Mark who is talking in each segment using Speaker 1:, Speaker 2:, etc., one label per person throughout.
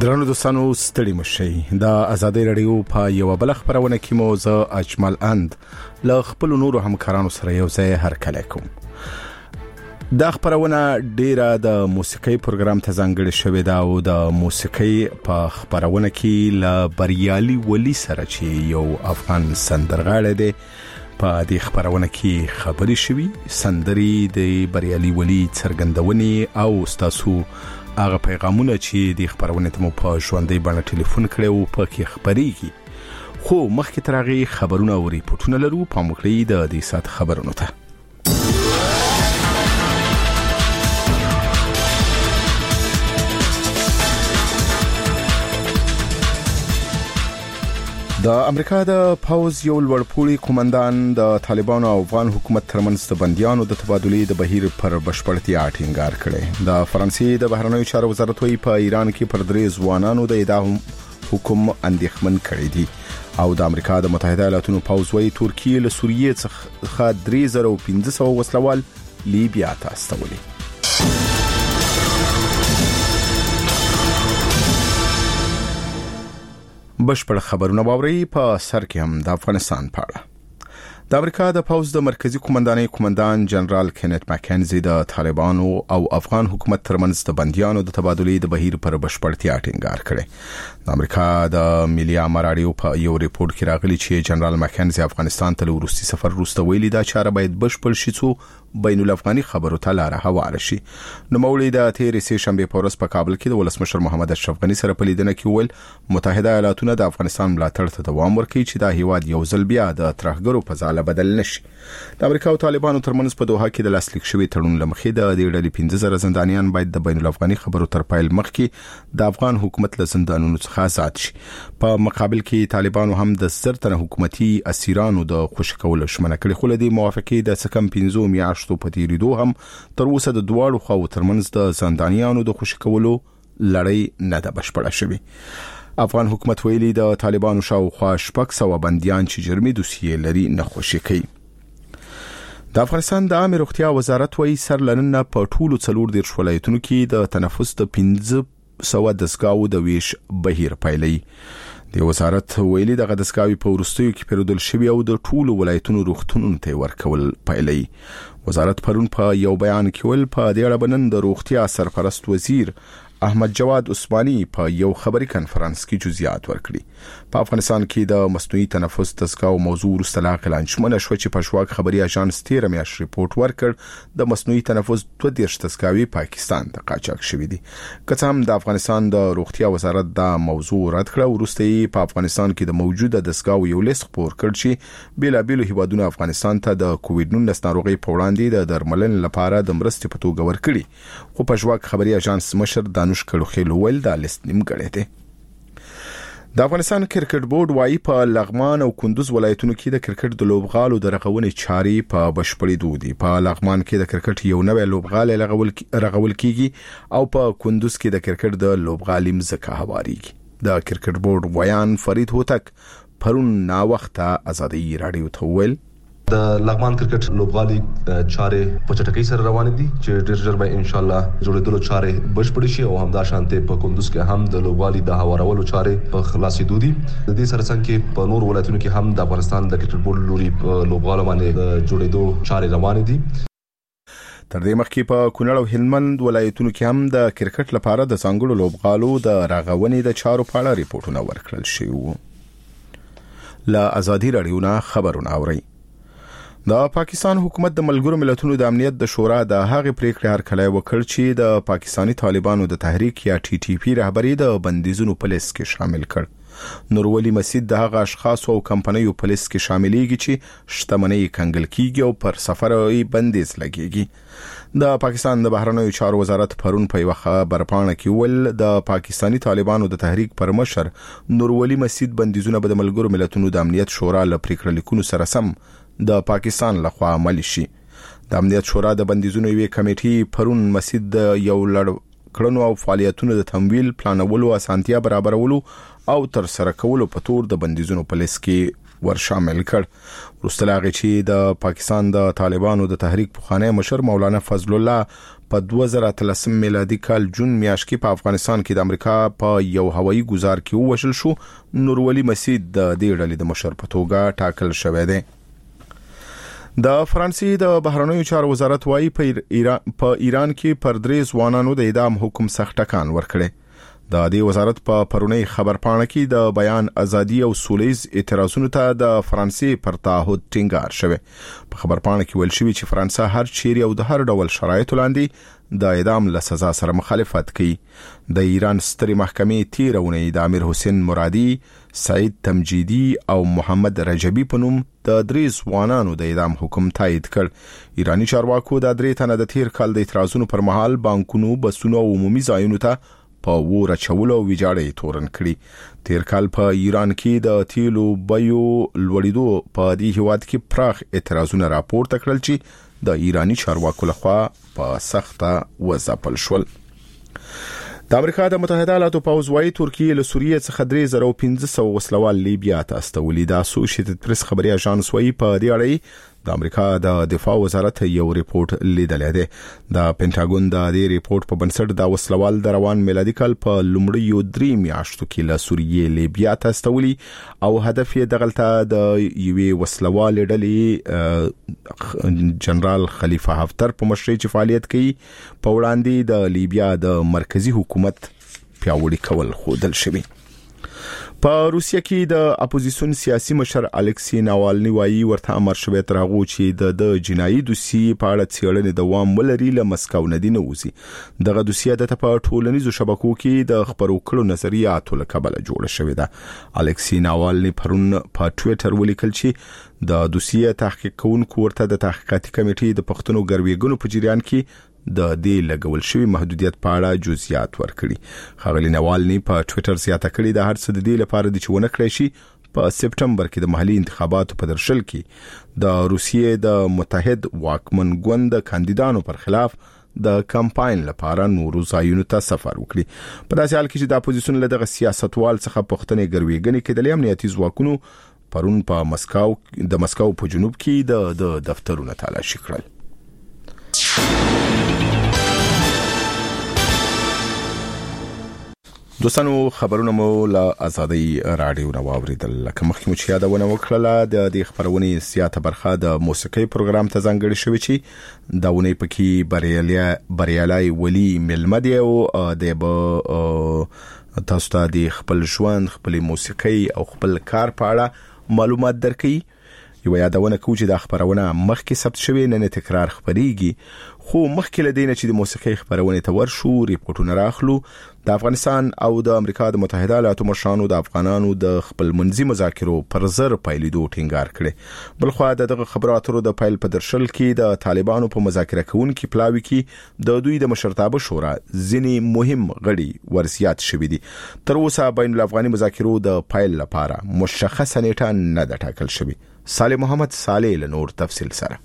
Speaker 1: ګرانو دوستانو ستړي مشئ د ازادي رادیو په یو بل خبرونه کې موضوع اجمل اند له خپل نورو همکارانو سره یو ځای هرکلی کوم. دا خبرونه ډیره د موسیقي پروګرام ته ځانګړې شوې ده او د موسیقي په خبرونه کې له بریالي ولی سره چې یو افغان سندرغاړی دی په دې خبرونه کې خبرې شوې. سندري د بریالي ولی څرګندونې او ستاسو هغه پیغامونه چې د خبرونه ته مو په ژوندۍ باندې ټلیفون کړو په کې خبرېږي. خو مخکې تر هغه خبرونه او ریپورتونه لرو په مخکې د دې سات خبرونو ته. د امریکا د پاوز یو لوړپوړي قومندان د طالبانو او افغان حکومت ترمنځ د بنديانو د تبادلې د بهیر پر بشپړتیا ټینګار کړي. د فرانسې د بهرنیو چارو وزارت وی په ایران کې پر درې ځوانانو د اعدام حکم اندېښمن کړی دی او د امریکا د متحده ایالاتونو پاوز وی ترکیه له سوریې څخه 3500 وسلوال لیبیا ته استولي. بشپړ خبرونه باوري په سر کې هم د افغانستان په اړه. د امریکا د پاوز د مرکزی قومندان جنرال کینت ماکنزي د طالبانو او افغان حکومت ترمنځ د بنديانو د تبادلې د بهیر پر بشپړتیا ټینګار کړي. د امریکا د ملي امر اړیو په یو ریپورت کې راغلي چې جنرال ماکنزي افغانستان ته ورستي سفر وروسته ویلي دا چاره باید بشپړ شي څو بین الافغاني خبرو ته لار هواره شي. نو مولوی د تیرې سه شنبه په ورځ په کابل کې د ولسمشر محمد اشرف غنی سره په لیدنه کې ویل متحده ایالاتونه د افغانستان ملاتړ ته دوام ورکوي چې دا هیواد یو ځل بیا د ترهګرو په ځاله بدل نشي. د امریکا او طالبانو ترمنځ په دوحه کې د لاسلیک شوی تړون لمخې د دې ډلې 15000 زندانیان باید د بین الافغاني خبرو تر پایل مخکې د افغان حکومت له زندانونو څخه آزاد شي. په مقابل کې طالبانو هم د زرتنه حکومتي اسیرانو د خوشی کولو شمنه کړې خو لدی موافقه د سکم 15 میاشتو په تیریدو هم تر اوسه د دواړو خواو ترمنځ د زندانیانو د خوشی کولو لړۍ نه ده بشپړه شوې. افغان حکومت ویلي د طالبانو شاوخوا 600 بنديان چې جرمي دوسیې لري نه خوشی کوي. د افغانستان د عامه روغتیا وزارت وایي سرلننه په ټولو 14 ولایتونو کې د تنفس د 1500 دسګاو د ویش بهیر پیلي. د وزارت ویلي د غدسګاوي په ورستیو کې پیرودل شوی او د ټولو ولایتونو روغتونونو ته ورکول پیلي. وزارت پرون په یو بیان کې ول په دې اړه بنن د روغتیا سرپرست وزیر احمد جواد عثماني په یو خبري کانفرنس کې جزئیات ورکړي. په افغانستان کې د مصنوعي تنفس دسګاو موضوع ورسته اعلان شمنه شو چې په شواک خبري اژانس 13 میاشت ریپورت ورکړ د مصنوعي تنفس 22 دسګاوي پاکستان ته قاچاق شوې دي. که هم د افغانستان د روغتیا وزارت دا موضوع رد کړ ورسته په افغانستان کې د موجوده دسګاو یو لیست خبر کړ چې بیلابیلو هیوادونو افغانستان ته د کووډ-19 ناروغي په وړاندې د درملنې لپاره د مرستې په توګه ورکړي. خو په شواک خبري اژانس مشر دانش کلوخیل ول دا لیست نیمګړی دی. د افغانستان کرکټ بورډ وايي په لغمان او کندوز ولایتونو کې د کرکټ د لوبغالو د رغونې چارې په بشپړېدو دي. په لغمان کې د کرکټ یو نوې لوبغاله رغول کیږي او په کندوز کې د کرکټ د لوبغالي مزکه هواريږي. د کرکټ بورډ ویان فرید هوتک پرون نا وخته ازادي رادیو ته ویل
Speaker 2: د لغمان کرکټ لوبغالي چارې په چټکۍ سره روان دي چې ډېر ژر به ان شاء الله جوړېدلو چارې بشپړې شي او همدا شانته په کندوز کې هم د لوبغالي د هوارولو چارې په خلاصېدو دي. د دې سره څنګه په نور ولایتونو کې هم د افغانستان د کرکټ بورډ لوري لوبغالو باندې جوړېدو چارې روان دي.
Speaker 1: تر دې مخکې په کونړ او هلمند ولایتونو کې هم د کرکټ لپاره د څنګهړو لوبغالو د رغونې د چارو په اړه ریپورتونه ورکړل شوي. لا ازادي رادیو نه خبرونه اوري. د پاکستان حکومت د ملګرو ملتونو د امنیت د شورا د هغې پریکړې هرکلی وکړ چې د پاکستانی طالبانو د تحریک یا ټي ټي پی رهبری د بندیزونو په لیست کې شامل کړ. نورولي مسجد د هغه اشخاص او کمپنیو په لیست کې شاملېږي چې شتمنۍ کنګل کیږي او پر سفري بندیز لګیږي. د پاکستان د بهرنیو چارو وزارت پرون په یو خبرپاڼه کې ول د پاکستانی طالبانو د تحریک پر مشر نورولي مسجد بندیزونه به د ملګرو ملتونو د امنیت شورا له پریکړې لیکونو سره سم د پاکستان لخوا عمل شي. د امنیت شورا د بندیزونو یوې کمیټې پرون مسجد یو لړ کړنو او فعالیتونو د تمویل پلانولو اسانتیا برابرولو او تر سره کولو په تور د بندیزونو په لیست کې ورشامل کړ. وروسته لا چې د پاکستان د طالبانو د تحریک پخوانی مشر مولانا فضل الله په 2013 میلادي کال جون میاشت کې په افغانستان کې د امریکا په یو هوایي ګزار کې وشل شو. نور ولی مسعود د دې ډلې د مشر په توګه ټاکل شوی دی. د فرانسې د بهرنیو چارو وزارت وايي په ایران کې پر 3 ځوانانو د اعدام حکم سخت ټکان ورکړي. د دې وزارت په پرونی خبرپاڼه کې د بیان ازادي او سولیز اعتراضونو ته د فرانسې پر تعهد ټینګار شوی. په خبرپاڼه کې ویل شوی چې فرانسه هر چیرې او د هر ډول شرایطو لاندې د اعدام له سزا سره مخالفت کوي. د ایران سترې محکمې تیرونه د امیر حسین مرادي، سعید تمجیدی او محمد رجبی په نوم د 3 ځوانانو د اعدام حکم تایید کړ. ایرانی چارواکو د 3 تنه د تیر کال د اعتراضونو پر مهال بانکونو، بسونو او عمومي ځایونو ته په وره چولو ویجاړې تورن کړي. تیر کال په ایران کې د تیلو بیو لوړېدو په دې هیواد کې پراخ اعتراضونه راپورته کړل چې د ایرانی چارواکو لخوا په سخته وځپل شول. د امریکا د متحده ایالاتو پوځ وايي ترکیه له سوریه څخه 3500 وسلوال لیبیا ته استولي. د اسوسییټډ پریس خبري اژانس وايي په دې اړه د امریکا د دفاع وزارت یو ریپورت لیدلې ده. د پینټاګون د دې ریپورت په بنسټ د وسلوال د روان میلادي کال په لومړیو 3 میاشتو کې له سوریه لیبیا ته استولي او هدف یې دغلطه د یوې وسلوال ډلې جنرال خلیفه حفتر په مشرۍ چې فعالیت کوي په وړاندې د لیبیا د مرکزی حکومت پیاوړي کول خودل شوی. په روسیه کې د اپوزیسیون سیاسي مشر الکسی ناوالنی وايي ورته امر شوی تر هغه چې د جنایي دوسیې په اړه څېړنې دوام ولري له مسکو نه دی نوځي. دغه دوسیه د په ټولنیزو شبکو کې د خبرو کړو نظریاتو له کبله جوړه شوې ده. الکسی ناوالنی پرون په ټوئیټر ولیکل چې د دوسیه تحقیق کوونکو ورته د تحقیقاتي کمیټې د پښتنو ګرویګونو په جریان کې د دې لګول شوی محدودیت په اړه جزئیات ورکړي. خغلی نوالنی په ټوئیټر زیاته کړي د هر څه د دې لپاره د چونه کړی شي په سپټمبر کې د محلي انتخاباتو په درشل کې د روسیې د متحد واکمن ګوند کاندیدانو پر خلاف د کمپاین لپاره نورو ځایونو ته سفر وکړي. په داسې حال کې چې د اپوزیسیون له دغه سیاستوال څخه پښتنې ګرویګنې کې د امنیتي ځواکونو پرون په مسکو په جنوب کې د دفترونو تلاشي کړل. دوستانو خبرونه مو له آزادۍ رادیو نو اوریدل. لکه مخکې مو چې یادونه وکړه د دې خبرونې زیاته برخه د موسیقي پروګرام ته ځانګړې شوې چې دا ونه پکې بریالای ولی ملمدی او د تاسو ته د خپل ژوند، خپل موسیقي او خپل کار په اړه معلومات درکړي. یو یادونه کوم چې د خبرونه مخکې ثبت شوی نه تکرار خبريږي. خو مخکې لدینه چې د موسیقي خبرونه ته ورشو ریپورتونه راخلو. د افغانستان او د امریکا د متحده ایالاتو مشرانو د افغانانو د خپل منځي مذاکرو پر زر پیلېدو ټینګار کړي. بلخو دغه خبرو اترو د پیل په درشل کې د طالبانو په مذاکره کوونکو پلاوي کې د دوی د مشرتابه شورا ځینی مهم غړي ورزيات شوي دي. تر اوسه بین الافغاني مذاکرو د پیل لپاره مشخصه نیټه نه ده ټاکل شوی. صالح محمد صالح له نور تفصیل سره.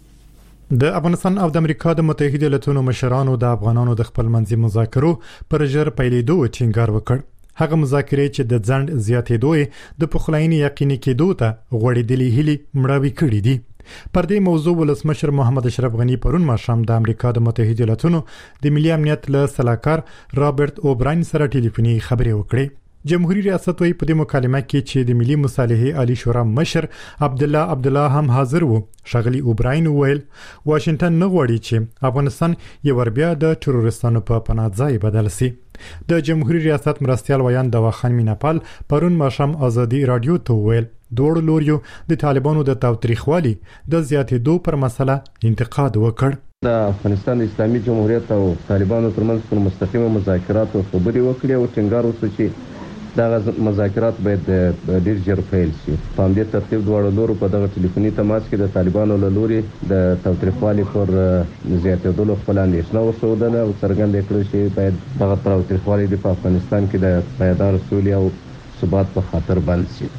Speaker 3: د افغانستان او د امریکا د متحده ایالاتو مشرانو د افغانانو د خپل منځي مذاکرو پر ژر پیلېدو ټینګار وکړ. هغه مذاکرې چې د ځند زیاتېدو د پخلاینې یقیني کېدو ته غوړېدلې هلي مړاوي کړې دي. پر دې موضوع ولسمشر محمد اشرف غنی پرون ماښام د امریکا د متحده ایالاتو د ملي امنیت له سلاکار رابرټ اوبراین سره ټلیفوني خبرې وکړې. جمهوریت ریاست وی په دې مکالمه کې چې د ملي مصالحې عالی شورا مشر عبد الله هم حاضر وو. شغلی اوبراین ویل واشنگټن نه غواړي چې افغانستان یو ور بیا د تروریستانو په پناهځای بدل شي. د جمهوریت ریاست مرستيال ویان دواخان میناپال پرون ماښام ازادي رادیو ته ویل دوړ لوريو د طالبانو د تاوتریخوالي د زیاتېدو پر مسله انتقاد وکړ.
Speaker 4: د افغانستان اسلامي جمهوریت او طالبانو ترمنځ پر مستقیمه مذاکرات او خبرې وکړي او ټینګار وکړي چې دا مذاکرات باید ډیر ژر پیل شي. په همدې ترتیب دواړو لورو په دغه ټلیفوني تماس کې د طالبانو له لوري د تاوتریخوالي پر زیاتېدلو خپل اندېښنه وښودله او څرګنده کړه چې باید دغه تاوتریخوالي په افغانستان کې د پایدار سولې او ثبات په خاطر بند شي.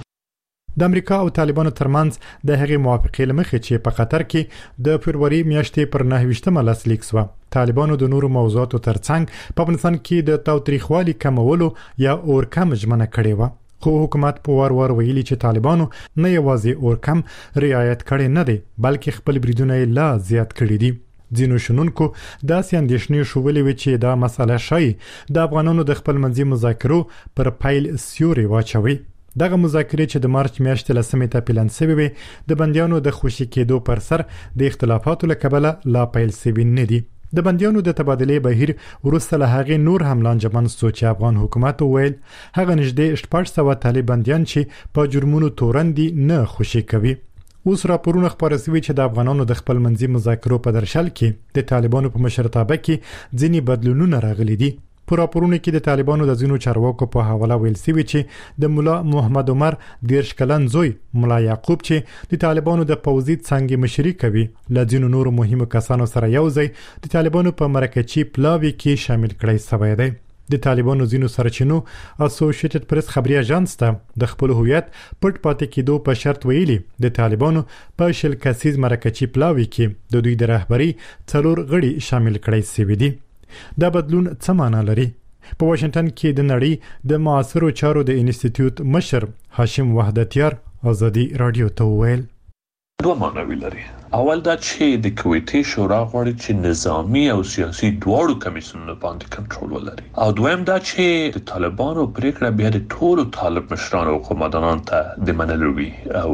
Speaker 3: د امریکا او طالبانو ترمنځ د هغې موافقې لمخې چې په قطر کې د فروری میاشتې پر 9 لاسلیک شو. طالبانو د نورو موضوعاتو ترڅنګ په افغانستان کې د تاوتریخوالي کمولو یا اور کم ژمنه کړې و. خو حکومت په ور ویلي چې طالبانو نه یوازې اورکم رعایت کړي نه دي بلکې خپل بریدونه لا زیات کړي دي. ځینو شنونکو داسې اندېښنې شولې وي چې دا مسله شای د افغانانو د خپل منځي مذاکرو پر پایل سیوري واچوي. دغه مذاکرې چې د مارچ میاشتې لسمې ته پلان شوی وي د بندیانو د خوشي کېدو پر سر د اختلافاتو له کبله لا پیل شوی نه دي. د بندیانو د تبادلې بهیر وروسته له هغې نور هم لانجمن شو چې افغان حکومت وویل هغه نږدې 1400 طالب بندیان چې په جرمونو تورن دي نه خوشي کوي. اوس راپورونه خبره شوي چې د افغانانو د خپل منځي مذاکرو په درشل کې د طالبانو په مشرتابه کې ځینی بدلونونه راغلي دي. په راپورونو کې د طالبانو د ځینو چارواکو په حواله ویل شوی چې د مولا محمد عمر دیرش کلن زوی مولا یعقوب چې د طالبانو د پوځي څنګه مشري کوي ل ځینو نورو مهمو کسانو سره یوځای د طالبانو په مرکچی پلاوی کې شامل کړي شوی دی. د طالبانو ځینو سرچینو اسوسییټډ پریس خبري اژانس ته د خپل هویت پټ پاتې کېدو په شرط ویلي د طالبانو په شل کسیز مرکچی پلاوی کې د دوی د رهبری څلور غړي شامل کړي شوی دي. دا بدلون څه معنی لري؟ په واشنگټن کې د نړۍ د معاصرو چارو د انسټیټیوټ مشر هاشم وحدتیار ازادي رادیو ته ویل
Speaker 5: دوه معنی لري. اول دا چې د کویتي شورا غواړي چې نظامی او سیاسي دواړو کمیسیونونو باندې کنټرول ولري او دویم دا چې د طالبانو پریکړه بیا د ټولو طالب مشرانو او قوماندانانو ته د منلو وي او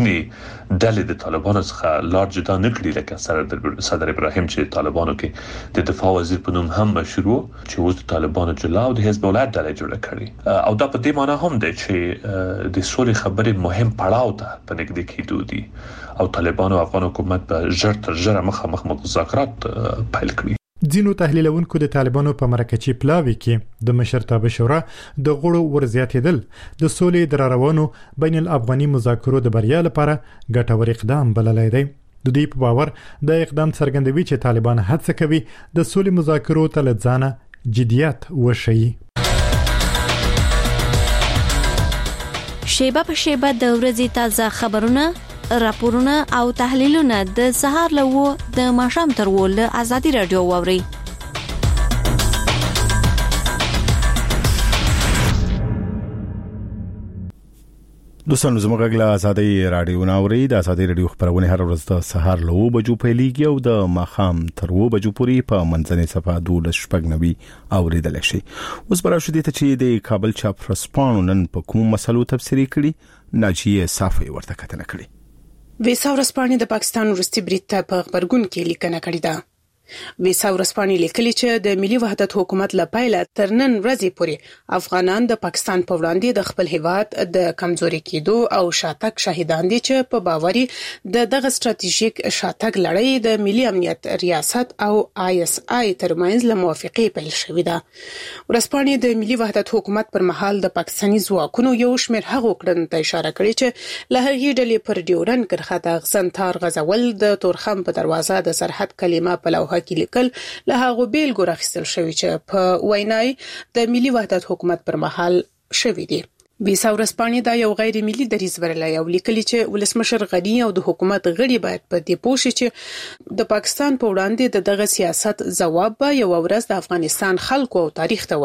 Speaker 5: ځینې ډلې د طالبانو څخه لار جدا نه کړي لکه صدر ابراهیم چې طالبانو کې د دفاع وزیر په نوم هم مشهور چې اوس د طالبانو جلا او د حزب الله ډلې جوړه کړي او دا په دې معنی هم دی چې د سولې خبرې مهم پړاو ته په نږدې کېدو دي او طالبانو او افغان حکومت په ژر تر ژره مخامخ مذاکرات پیل کړي.
Speaker 3: ځینو تحلیلونکو د طالبانو په مرکچی پلاوی کې د مشرتابه شورا د غړو ورزياتېدل د سولې د روانو بین الافغاني مذاکرو د بریا لپاره ګټور اقدام بللی دی. د دې په باور د اقدام څرګندوي چې طالبان هڅه کوي د سولې مذاکرو ته لځانه جديت وشي.
Speaker 6: شیبه په شیبه د ورځې تازه خبرونه راپورونه او تحلیلونه د سهار له د ماښام تر ول ازادي رادیو ووري.
Speaker 1: دوستانو زموږ غږ له ازادي رادیو ناوړي د ازادي رادیو خبرونه هر ورځ د سهار له 9 بجو پیلېږي او د ماښام تر 9 بجو پورې په منځنۍ صفه 12:90 اوریدل شي. اوس برابر شدي ته چې د کابل چاپ رسپانو نن په کوم مسلو تفسیری کړي ناجیه صافي ورته کتنه کړي.
Speaker 7: ویسا ورسپانې د پاکستان وروستي برید ته په خبرګون کې لیکنه کړې ده. ویسا ورسپانې لیکلي چې د ملي وحدت حکومت لپاره تر نن ورځې پورې افغانان د پاکستان په وړاندې د خپل هیواد د کمزوري کېدو او شاتګ شاهدان دي چې په باوري دغه ستراتیژیک شاتګ لړۍ د ملي امنیت ریاست او ISI ترمنځ له موافقې پیل شوې ده. ورسپانې د ملي وحدت حکومت پر مهال د پاکستاني ځواکونو یو شمېر هغو کړنو ته اشاره کړې چې له هغې ډلې پر ډیورن کرښه د غزنتار غزول د تورخم په دروازه د سرحد کلمه په لوحه کې لیکل له هغه بیلګو راخیستل شوی چې په وینای د ملي وحدت حکومت پر مهال شوی دی. ویسا ورسپانې دا یو غیر ملي دریځ ورلای او لیکلي چې ولسمشر غنی او د حکومت غړي باید په دې پوه شي چې د پاکستان په وړاندې دغه سیاست ځواب به یو ورځ د افغانستان خلکو او تاریخ ته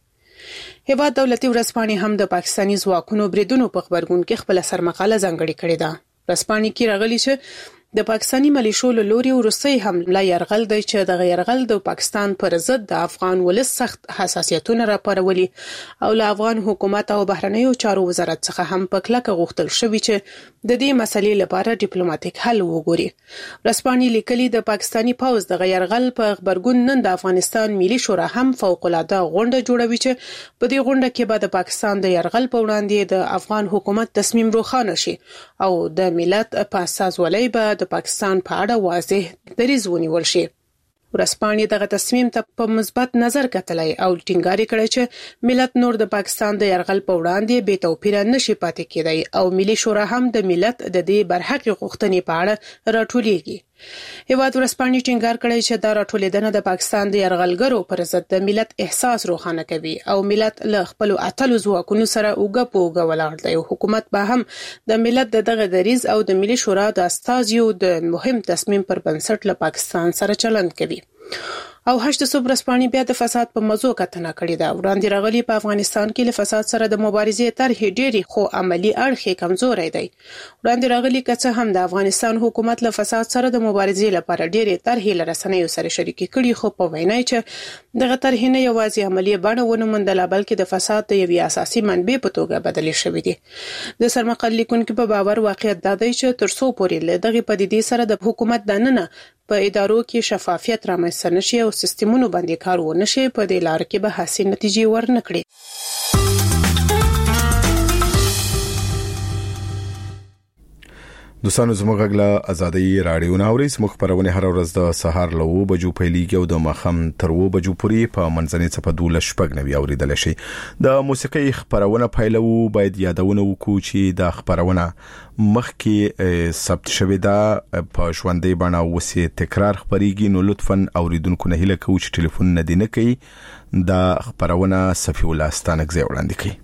Speaker 7: ورکړي. هیواد دولتي ورسپانې هم د پاکستاني ځواکونو بریدونو په خبرګون کې خپل سرمقاله ځانګړې کړې ده. ورسپانې کې راغلي چې د پاکستاني ملیشو له لوري وروستي حمله يرغل دی چې د يرغل د پاکستان پر ضد د افغان ولس سخت حساسیتونه راپارولي او له افغان حکومت او بهرنیو چارو وزارت څخه هم په کلکه غوښتل شوی چې د دې مسلې لپاره ډیپلوماټیک حل وګوري. ورسپانې لیکلي د پاکستاني پوز د غیرغل په خبرګون نن د افغانستان ملي شورا هم فوق العاده غونډه جوړوي چې په دې غونډه کې به د پاکستان د يرغل په وړاندې د افغان حکومت تصمیم روښانه شي او د ملت په اساس ولای به د پاکستان په اړه واضح دریځ ونیول شي. ورسپانې دغه تصمیم ته په مثبت نظر کتلای او ټینګار کړی چې ملت نور د پاکستان د يرغل په وړاندې بې توپیره نشي پاتې کېدای او ملي شورا هم د ملت د دې برحق غوښتنې په اړه راټولېږي. هیواد ورسپانې ټینګار کړی چې دا راټولېدنه د پاکستان د يرغلګرو پر ضد د ملت احساس روښانه کوي او ملت له خپل اتلو ځواکونو سره اوګه په اوګه ولاړ دی. حکومت به هم د ملت دغه دریځ او د ملي شورا د استازیو د مهم تصمیم پر بنسټ له پاکستان سره چلند کوي. او 8 ورځپاڼې بیا د فساد په موضوع کتنه کړې ده. وړاندې راغلي په افغانستان کې له فساد سره د مبارزې طرحې ډېری خو عملی اړخ کمزوري دی. وړاندې راغلي که هم د افغانستان حکومت له فساد سره د مبارزې لپاره ډېری طرحې لرسنیو سره شریکي کړي، خو په وینا چې دغه طرحې نه یوازې عملی بڼه ونه موندله بلکې د فساد د یوې اساسي منبع په توګه بدلې شوې دي. د سرمقال لیکونکو په باور واقعیت دا دی چې ترڅو پورې له دغه پدیدې سره د حکومت دننه په ادارو کې شفافیت رامنځته نشي او سیستمونو باندې کار ونشي، په دې لار کې به حاصل نتیجې ورنکړي.
Speaker 1: دوستانو زموږ غږ ازادي رادیو ناوري زموږ خبرونه هر ورځ د سهار له 9 بجو پیلېږي او د ماخام تر 2 بجو پورې په منځنۍ صفه 12:90 اوریدل شي. د موسیقي خبرونه پیلو باید یادونه وکړو چې د خبرونه مخکې ثبت شوې ده په ژوندۍ بڼه وسه تکرار خبريږي، نو لطفاً اوریدونکو نه هیله کوم چې ټلیفون نه دی نه کوي. د خبرونه صفي الله ستانک زی وړاندې کوي.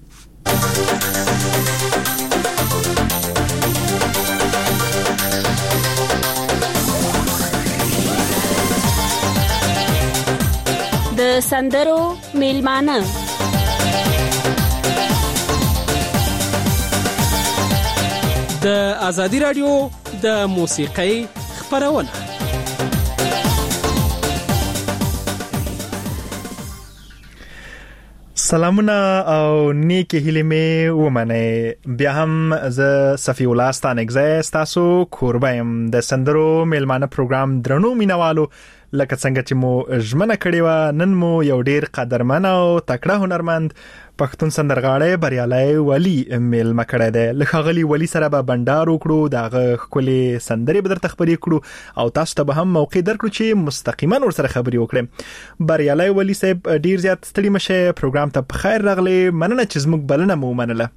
Speaker 8: د سندرو میلمانه
Speaker 9: د ازادي رادیو د موسیقۍ خبرونه.
Speaker 3: سلامونه او نیکی هیله می ومنه. بیا هم ز صفی الله ستانک زه تاسو کوربایم د سندرو میلمانه پروګرام درنو مینوالو. لکه څنګه چې مو ژمنه کړې و، نن مو یو ډیر قدرمن او تکړه هنرمند پښتون سندرغاړی بریالي ولی میلمه کړی دی. لخغلی ولی سره به بندار وکړو، دغه خولي سندري بدر تخبري کړو او تاسو ته به هم موقع درکړو چې مستقیما ور سره خبري وکړم. بریالي ولی صاحب ډیر زیات ستړي مشه، پروګرام ته په خیر راغلی. مننه چې زموږ بلنه مو منله.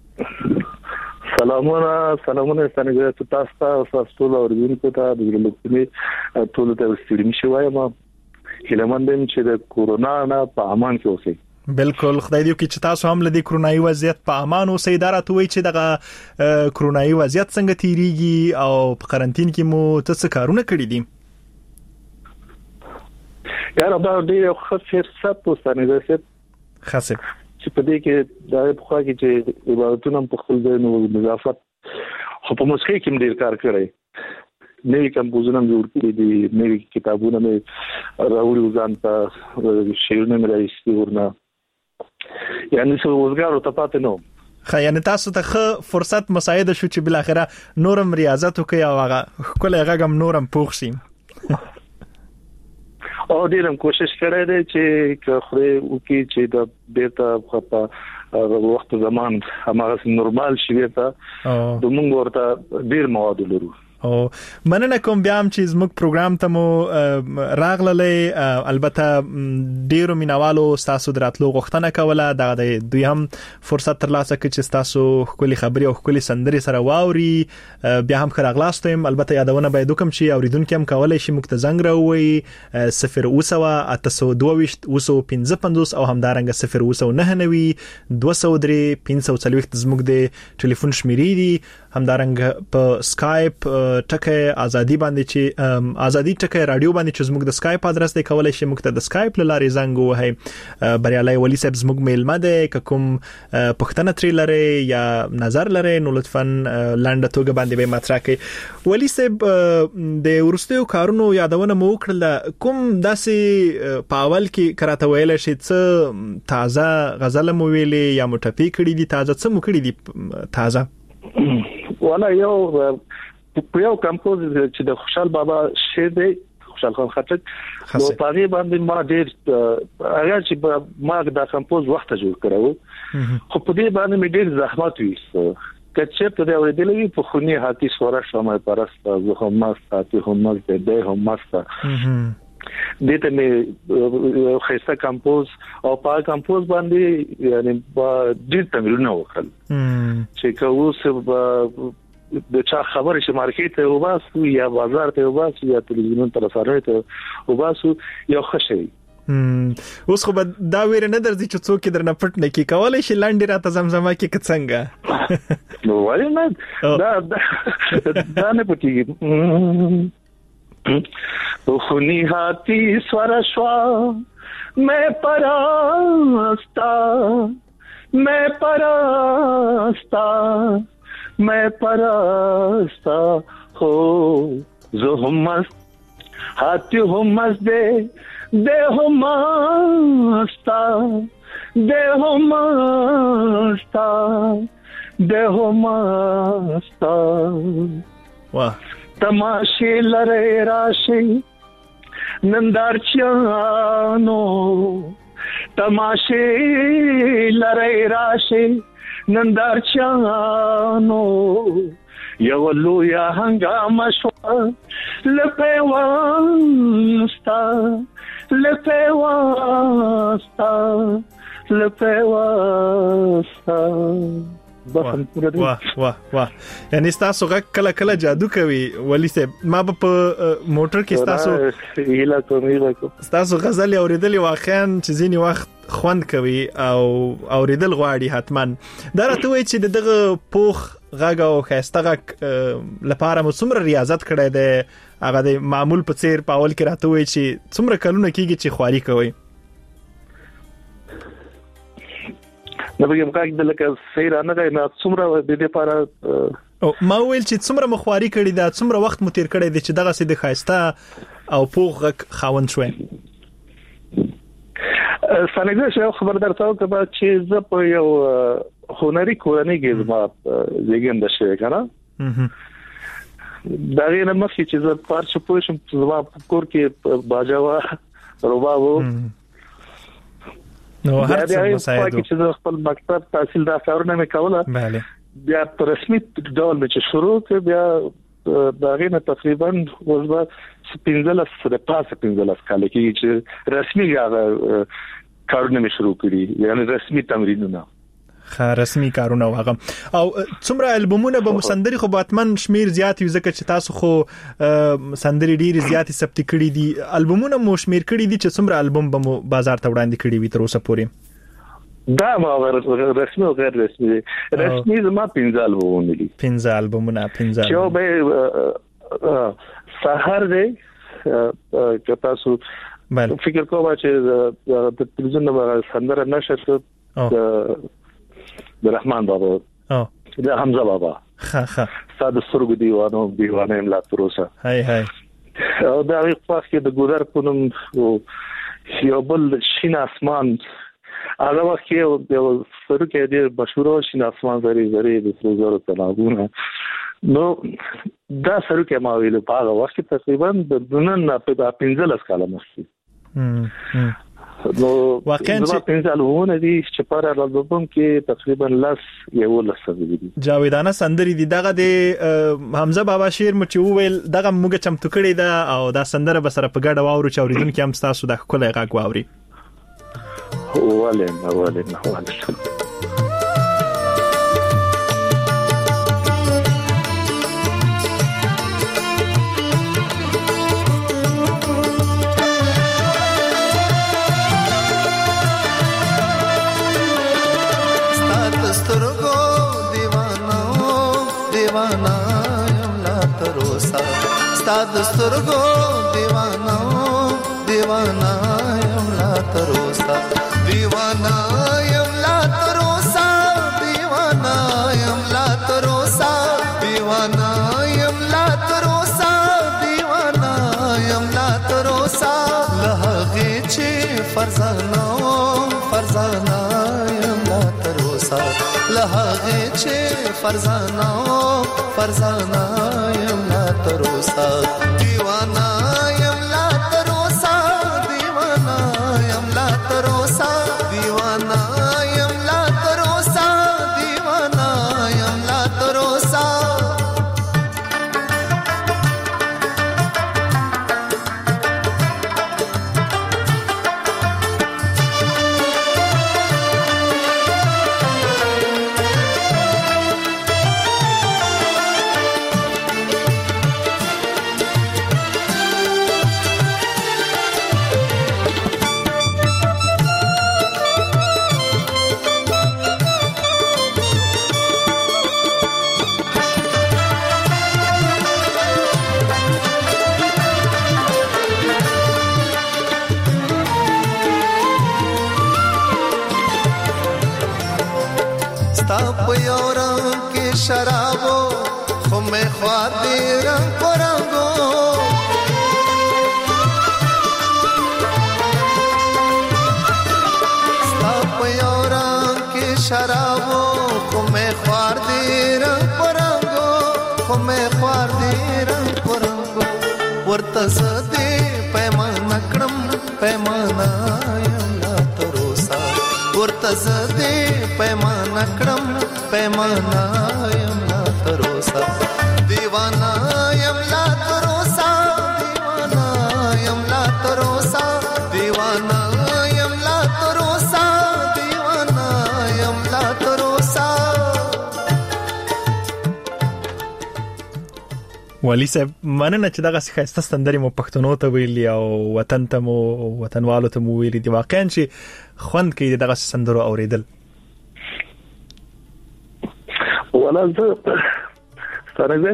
Speaker 10: سلامونه څنګه تاسو ته ټول اوریدونکو ته د لوکمي ټول ته ستړي مشه وایم. هیلمندم چې د کورونا نه په امان کې اوسئ.
Speaker 3: بالکل، خدای دې وکړي چې تاسو هم لدی کرونایي وضعیت په امان اوسئ. اداره توي چې دغه کرونایي وضعیت څنګه تیریږي او په قرنټین کې مو څه کارونه کړی دي؟
Speaker 10: یاره دا ډېر ښه فرصت وستنه ده
Speaker 3: خاصه
Speaker 10: چې په دې کې د په خوا کې چې عبادتونه په خپل ځای نو نظافت خو په موسیقي کې ډېر کار کړی. نوې کمپوزونه جوړ کړې دي، نوې کتابونه مې راوړي ځان ته، شعرونه مې راوستي ورنه، یعنی څه وزګارو ته پاتې نو.
Speaker 3: یعنی تاسو ته فرصت مساعده شو چې بل اخره نورم ریاضت وکي او هغه کله هغه نورم پوښ شي.
Speaker 10: او ډیرم کوشش کړی دی چې خو وکي چې د بیرته په وخت زمان هماغه نورمال شي ته د موږ ورته ډیر مواد لرو.
Speaker 3: او مننه کوم بیا هم چې زموږ پروګرام ته مو راغللې. البته ډیرو مینوالو تاسو دراتلو غوښتنه کوله، دا د دوی هم فرصت ترلاسه کړي چې تاسو خولي خبري او خولي سندري سره واوري. بیا هم خراغلاستم. البته یادونه باید وکم چې اوریدونکو هم کولای شي مکته زنګ راوي 0 852 او همدارنګه 0 203 زموږ د ټلیفون شمیرې دي. همدارنګه په سکایپ ټکه ازادي باندې چې ازادي ټکه رادیو باندې چې زموږ د سکایپ ادرس دی، کولای شئ موږ ته د سکایپ لارې زنګ ووهئ. بریالي ولی صاحب زموږ میلمه دی، کوم پښتنه تری لري یا نظر لري نو لطفاً لاندې توګه باندې به مطرح کړئ. ولی صاحب د ورستیو کارونو یادونه مو وکړه، کوم داسې پاول کې کراته ویل شي څه تازه غزل مو ویلې یا مټپی کړی دي، تازه څه مو کړی دي تازه؟
Speaker 10: وانا یو کمپوز چې د خوشحال بابا شعر دی، خوشحال خان خټک، نو پاره باندې ما ډېر هغه چې ما دا کمپوز وخت جوړ کړو، خو په دې باندې مې ډېر زحمت ویست. کچې په دې اورېدلې په خونی هاتی سوره شمه پرست زه هم ماستاتي هم مزه ده هم ماستا دته مې خیسه کمپوز او په کمپوز باندې یعنی ډېر تمرینونه وکړل چې کوم د چا خبرې چې مارکیټ ته وباسو یا بازار ته وباسو یا تلویزیون ته رساره ته وباسو یو خشي.
Speaker 3: اوس خو دا ویره نه درځي چې څوک درنه پټ نه کی کولای شي لاندې راته زمزمه کې څنګه
Speaker 10: نو وایي نه دا نه پټیږي خونی هاتی سورشوا मैं परास्ता हो जो मस्त हाथी हो मस्त दे हो मस्ता
Speaker 11: वाह
Speaker 10: तमाशे लरे राशे नंदारचानो तमाशे लरे राशे नंदारचानो यवलू या हंगामा शवा लपेवास्ता
Speaker 11: वाह یعنی تاسو کله کله جادو کوي ولی صاحب ما په موټر کې تاسو غزل اوریدل واقعا چې ځینی وخت خوند کوي او اوریدل غواړي حتمان دا راته وایي چې دغه پوخ غاګه او خسته غاګ لپاره مو څومره ریاضت کړی دی هغه د معمول په څیر پاول کې راته وایي چې څومره کلونه کېږي چې خواري کوي
Speaker 10: نو بګم کاګ د لکه سیر نه غي نه څومره د دې لپاره
Speaker 11: او ما ویل چې څومره مخواري کړی دا څومره وخت مو تیر کړی دی چې دغه سید خاصه او پوغ خاون شوي
Speaker 10: څنګه شو خبر درته کبا چې زه په یو هنري کورنۍ کې ما زیګند شوی کنه دا غیر مخکې چې زه پارچ پوښم زما کور کې باجاوا ربابو
Speaker 11: نو هر څه مساعده
Speaker 10: چې خپل مکتب تحصیل دا کارونه مې کوله
Speaker 11: bale
Speaker 10: بیا په رسمي ډول مې چې شروع کړ بیا دا غینه تقریبا وځه 15 کال کې چې رسمي کارونه مې شروع کړی یعنی رسمي تمرینونه
Speaker 11: رسمي کارونه واغم او څومره البومونه به مسندري خو باتمن شمیر زیات یو ځکه چې تاسو خو سندري ډيري زیات ثبت کړي دي البومونه مو شمیر کړي دي چې څومره البوم به مو بازار ته وړاندې کړي وي تر اوسه پورې
Speaker 10: دا ما رسمي او غیر رسمي زما 15 البومونه دي
Speaker 11: 15 البومونه
Speaker 10: چې به سحر دی چې تاسو فکر کوم چې د تلویزیون نه سندره نشته د رحمان بابا د حمزه بابا ساده سرګ دیوانه املا تروسه
Speaker 11: هاي
Speaker 10: او دا وخت د ګودر پونم یو بل شین اسمان هغه وخت یو سرګ دی مشهور شین اسمان زری د سروزر تلاګونه نو دا سرګ ما ویل په هغه وخت تقریبا د دنن په 15 کال مخکې نو واقعا چې 15 البومونه دي چې پر البوم کې تقریبا یو لسه دي
Speaker 11: جاویدانه سندري دي دغه د حمزه بابا شعر مچ ویل دغه موږ چمتو کړی دا او دا سندره به سره په ګډه واورو چوریدونکو هم تاسو د خپل غاګ واوري
Speaker 10: ولې
Speaker 12: دسترګو دیوانا یم لا تروسا دیوانا یم لا تروسا دیوانا یم لا تروسا دیوانا یم لا تروسا دیوانا یم لا تروسا لهغه چې فرزانا یم لا تروسا لهغه چې فرزانا یم لا تروسا دیوانا یم لا تروسا دیوانا یم لا تروسا دیوانا یم لا تروسا دیوانا یم لا تروسا شرابو خو مې خوار دی رنگ پرنګو ستا په یو رنگ کې شرابو خو مې خوار دی رنگ پرنګو خو مې خوار دی رنگ پرنګو ورته زدي پیمانه کړم پیمانه یم لا تروسا ورته زدي پیمانه کړم پیمانه یم لا تروسا دیوانا یم لا تروسا دیوانا یم لا تروسا دیوانا یم لا تروسا دیوانا یم لا تروسا
Speaker 11: ولی صاحب مننه چې دغه ښایسته سندرې مو پښتنو ته ویلي او وطن ته مو وطنوالو ته مو ویلي دي واقعا چې خوند کوي دغه سندرو اوریدل
Speaker 10: ولا زه ستاره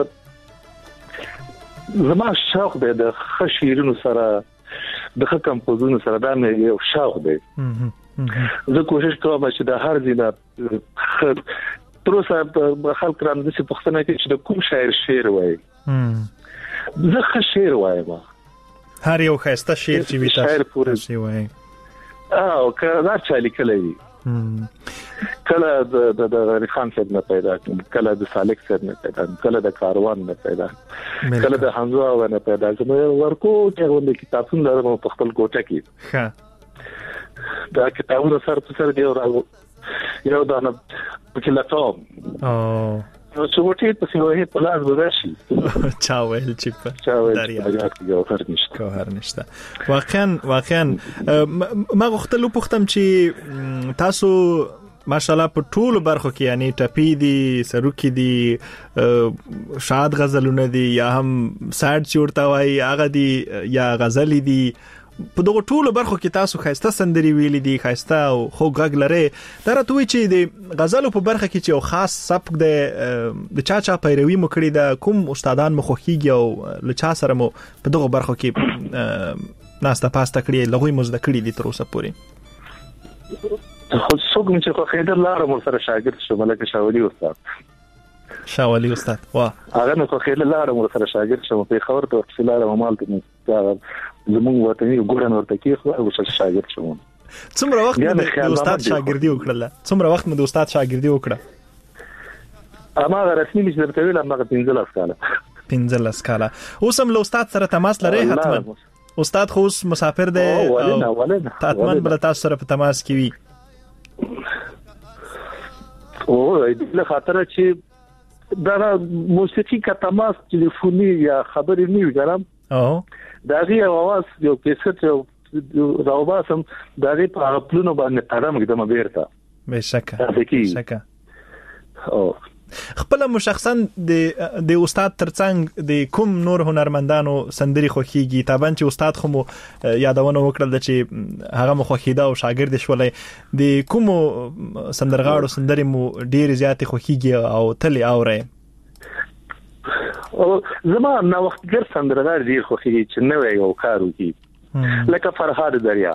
Speaker 10: زما شوق دی د خشیرونو سره د کمپوزونو سره دا مې یو شوق دی زه کوشش کوم چې د هر ځای تر اوسه خلک رام د څه پښتنه کې چې د کوم شاعر شعر وایي زه ښه شعر وایم
Speaker 11: هر یو ښایسته شعر چې وي
Speaker 10: شاعر پورې
Speaker 11: وایي
Speaker 10: او کله چا لیکلی وي کله د خان صاحب نه پیدا کله د سالک صاحب نه پیدا کله د کاروان نه پیدا کله د حمزه نه پیدا زموږ ورکو چې ولې کتابونه درمو په خپل کوټه کې
Speaker 11: ها
Speaker 10: دا کتابونه سره په سره دی راغو یو دانه په لټوم نو څه وټی په سیوه په لاس وداشي
Speaker 11: چا ویل چې په
Speaker 10: دریا کې
Speaker 11: جوهر نشته واقعا ما غوښتل پوښتم چې تاسو ماشاءالله په ټولو برخو کې یعنی ټپی دي سروکی دي شاد غزلونه دي یا هم ساډ چورتا وای هغه دي یا غزل دي په دغه ټولو برخو کې تاسو ښایسته سندري ویلي دي ښایسته او خو غږ لري دا راته چې د غزلو په برخه کې چې یو خاص سبک د چا پیروي مو کړی دا کوم استادان مو خوښیږي او لچا سره مو په دغه برخو کې ناسته پاسته کړی لغوي مزد کړی دي تر اوسه پورې
Speaker 10: خو څوک چې خو خیدر لاره مر سره شاګرد شو ملک شاولی استاد وا هغه نو خو خیدر لاره مر سره شاګرد شو په خبر ته فلاره مال ته زموږ وطني ګورن ورته کې خو شاګرد شو
Speaker 11: څومره وخت د استاد شاګردي وکړه څومره وخت د استاد شاګردي وکړه
Speaker 10: اما رسمي مش درته ویل ما 15 کاله
Speaker 11: اوس هم له استاد سره تماس لري حتما استاد خو مسافر دی حتما بل تاسو سره په تماس کې وي
Speaker 10: او د خاطر چې دا موسیقي کا تماس ټلیفوني یا خبرې نیو ګرام دا غي اواز یو کیسټ یو راوباسم دا غي په خپلونو باندې تړم کېدم بیرته
Speaker 11: بشکه او خپل مشخصا د استاد ترڅنګ د کوم نور هنرمندانو سندري خوخيږي طبعا چې استاد خو مو یادونه وکړل چې هغه مو خوخیدا او شاګرد شولې د کوم سندرغاړو سندري مو ډیر زیات خوخيږي او تل اوري
Speaker 10: او زما نو وختګر سندرغاړ ډیر خوخيږي چې نو یو کارو کی لکه فرهاد دریا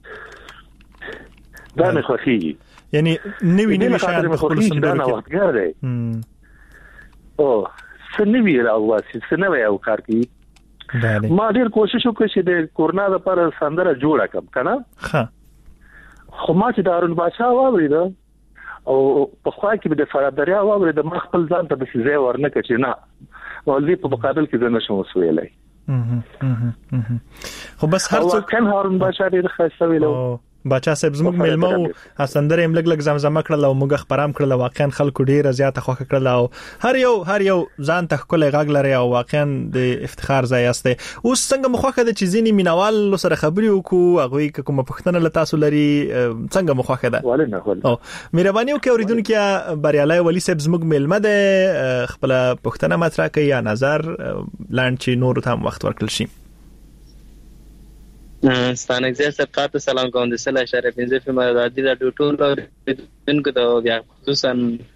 Speaker 10: دا نه خوخيږي
Speaker 11: یعنی نوی شان په خپل سندرو کې
Speaker 10: وختګر دی او سنوي راواسي سنوي او کار کی ما ډیر کوشش وکړ چې د کورونا لپاره سندره جوړه کړم کنه
Speaker 11: ها
Speaker 10: خو ما چې دارون بادشاہ واورید او په خوا کې د فرهاد دریا واورید ما خپل ځان ته د ځای ورنه کړ چې نه ولې په مقابل کې زنه شو وسویلای
Speaker 11: خو بس هر څوک
Speaker 10: کله هارون بادشاہ ډیر خاصه ویلو
Speaker 11: باچا صاحب زموږ ملمو حسندر هم لګ زمزمه کړل او موږ خبرام کړل واقعا خلکو ډیره زیاته خوښ کړل او هر یو ځان ته کولای غږ لري او واقعا د افتخار ځای است اوس څنګه مخوخه د چیزینی مینوال سره خبري وکړو هغه کوم پښتنه لتا سو لري څنګه مخوخه ده او مهرباني وکړئ اوریدونکو بریالای ولی صاحب زموږ ملمه ده خپل پښتنه مطرح کوي یا نظر لاند چې نور ته وخت ورکړل شي
Speaker 13: ستانګزه سرکاتو سلام کوم د 0.15 فیم راځي د ټول دونکو د بیا خصوصا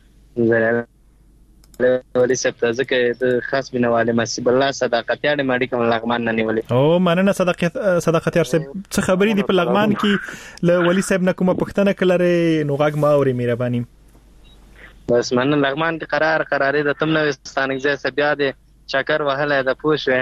Speaker 13: ولې سپتا ځکه د خاص بنواله مسیب الله صداقتیاړي ماډي کوم لغمان نه نیولې
Speaker 11: او مننه صداقتیار څه خبرې دی په لغمان کې ل ولی صاحب نه کومه پښتنه کلره نو غږ ما اوري مهرباني
Speaker 13: بس من لغمان کې قرارې د تم نو ستانګ ځای بیا د چکر وهله د پوښوي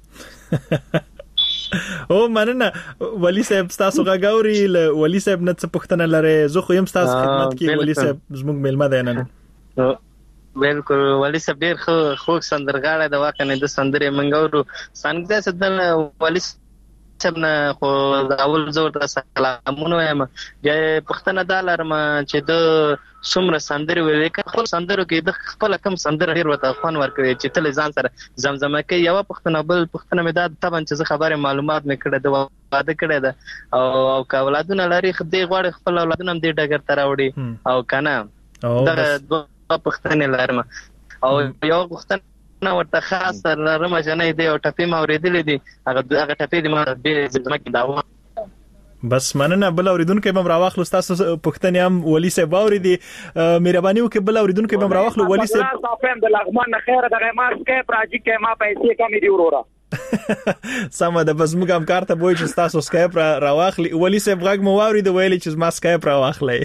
Speaker 11: او مننه ولی صاحب تاسو غاوري ولی صاحب نه څه پښتنه لري زه خو يم تاسو خدمت کې ولی صاحب زموږ میلمه دی نن
Speaker 13: بالکل ولی صاحب ډیر خو سندرغاړی د واقع نه د سندرې منګورو څنګه سدل ولی صاحب نه خو د اول زور ته سلامونه وایم بیا پښتنه دالرم چې د څومره سندرې ویل خپل سندرو کې د خپل کم سندره ډیر وته خوان ورکوي چې تل ځان سره زمزمه کوي یو پښتنه بل پښتنه مې دا طبعا چې خبره معلومات مې کړه د واده کړه ده او کاولادونه لري خدای غواړي خپل اولادونه هم دې ډګر ته راوړي او کنه دا پښتنه لرم او یو پښتنه ورته خاص لرم چې نه دی او ټپې ما اوریدلې دي هغه ټپې دې ما به زمزمه کې دا
Speaker 11: بس مننه بل اوریدونکو به راوخلو تاسو پښتنې هم ولی صاحب اوریدي مهرباني وکړئ بل اوریدونکو به راوخلو ولی صاحب
Speaker 14: تاسو د لغمان خیر د غمار کې پراجی کې ما پیسې کمې دی وروره
Speaker 11: سم ده بس موږ هم کارته وای چې تاسو سکایپ راوخلی ولی صاحب غږ مو اوریدي ویلي چې ما سکایپ راوخلی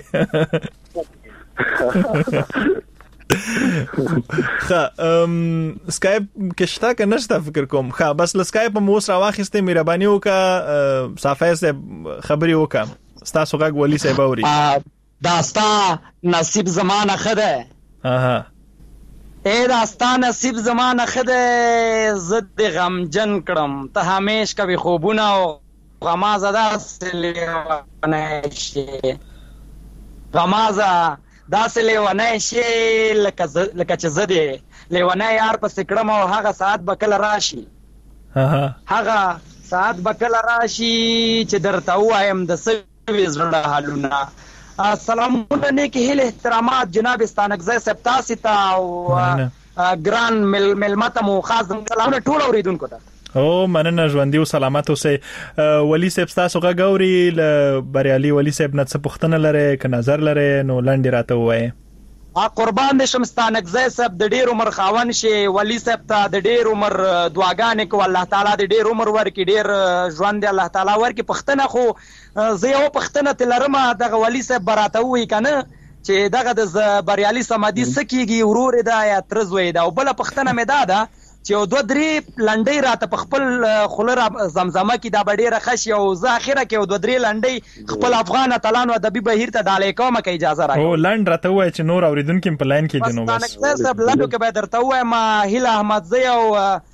Speaker 11: خا سکایپ کښتا کنه نشته فکر کوم خا بس لسکایپ مو سره واخسته مهرباني وکا صافه صاحب خبري وکا تاسو غږ ولی صاحب اوري
Speaker 15: داستا نصیب زمانه خده اے داستا نصیب زمانه خده زد غمجن کړم ته همیش کوي خوبونه او غمازه داسې لهونه غمازه داسې لیونای شي لکه چې زده لیونای یار پسې کړم او هغه ساعت به کله راشي هغه ساعت به کله راشي چې درته وایم د سوي زړه حالونه السلامونه نیکی هیله احترامات جناب ستانکزی صاحب تاسو ته او ګران ملمته مو خاص سلامونه ټول اوریدونکو ته
Speaker 11: او مننه ژوندۍ او سلامت اوسئ ولی صاحب تاسو غاوري ل بریالي ولی صاحب نه څه پوښتنه لري ک نظر لري نو لاندې راته وایي
Speaker 15: قربان دې شمستانکزی صاحب د ډیر عمر خاون شي ولی صاحب ته د ډیر عمر دعاګانې کو الله تعالی د ډیر عمر ورکړي ډیر ژوند الله تعالی ورکړي پښتنه خو زه یو پښتنه تلرمه د ولی صاحب براته وای کنه چې دغه د بریالي سمادي سکیږي ورور دا یا ترزوي دا او بل پښتنه مې دا چې او 2-3 لنډۍ راته په خپل خلره زمزمه کې دا ډیره خشي او زه اخره کې او 2-3 لنډۍ خپل افغان اتلانو ادبي بهیر ته ډالې کوم کې اجازه راکړه
Speaker 11: او لنډ راته وای چې نور اوریدونکو په لاین کې دي نو بس
Speaker 15: صاحب لنډو کې به درته وای ما هیله احمدزی او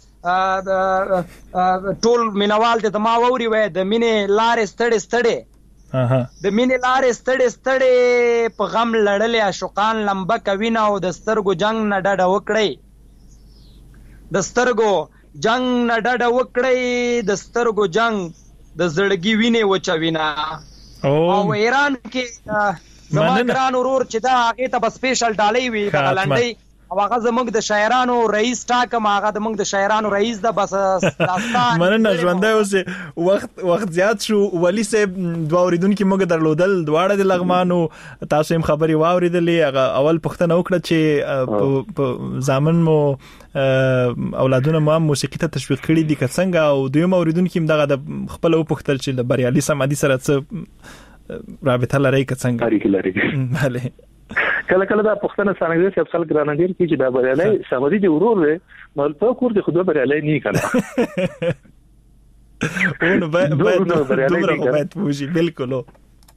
Speaker 15: ټول مینوال د ما ووري وای د مینې لارې ستړي د مینې لارې ستړي په غم لړلې عاشقان لمبه کوي او د سترګو جنگ نه ډډه وکړي د سترګو جنگ نه ډډه وکړي د سترګو جنگ د زړګي وینې وچوينا او ایران کې زموږ ګران ورور چې دا هغه ته سپیشل ډالۍ وي د لنډۍ او هغه زموږ د شاعرانو رئیس ټاکم هغه د موږ د شاعرانو رئیس د بس داستان
Speaker 11: مننه ژوندۍ اوسه وخت زیات شو ولی صاحب دوه اوریدونکو موږ درلودل دواړه د لغمانو تاسو هم خبري واوریدلې هغه اول پښتنه وکړه چې په ځامن مو اولادونه مو موسیقي ته تشویق کړي دي که څنګه او دویم اوریدونکو هم دغه د خپل وپختل چې د بریالي سمادي سره څه رابطه لري که څنګه بله
Speaker 10: کله کله دا پښتنه څنګه چې خپل ګرانډیر کې چې دا بریالي سمادي دی ورور دی نو په کور کې خو بریالي نه کړه
Speaker 11: اون باید پوجي بالکل
Speaker 10: نو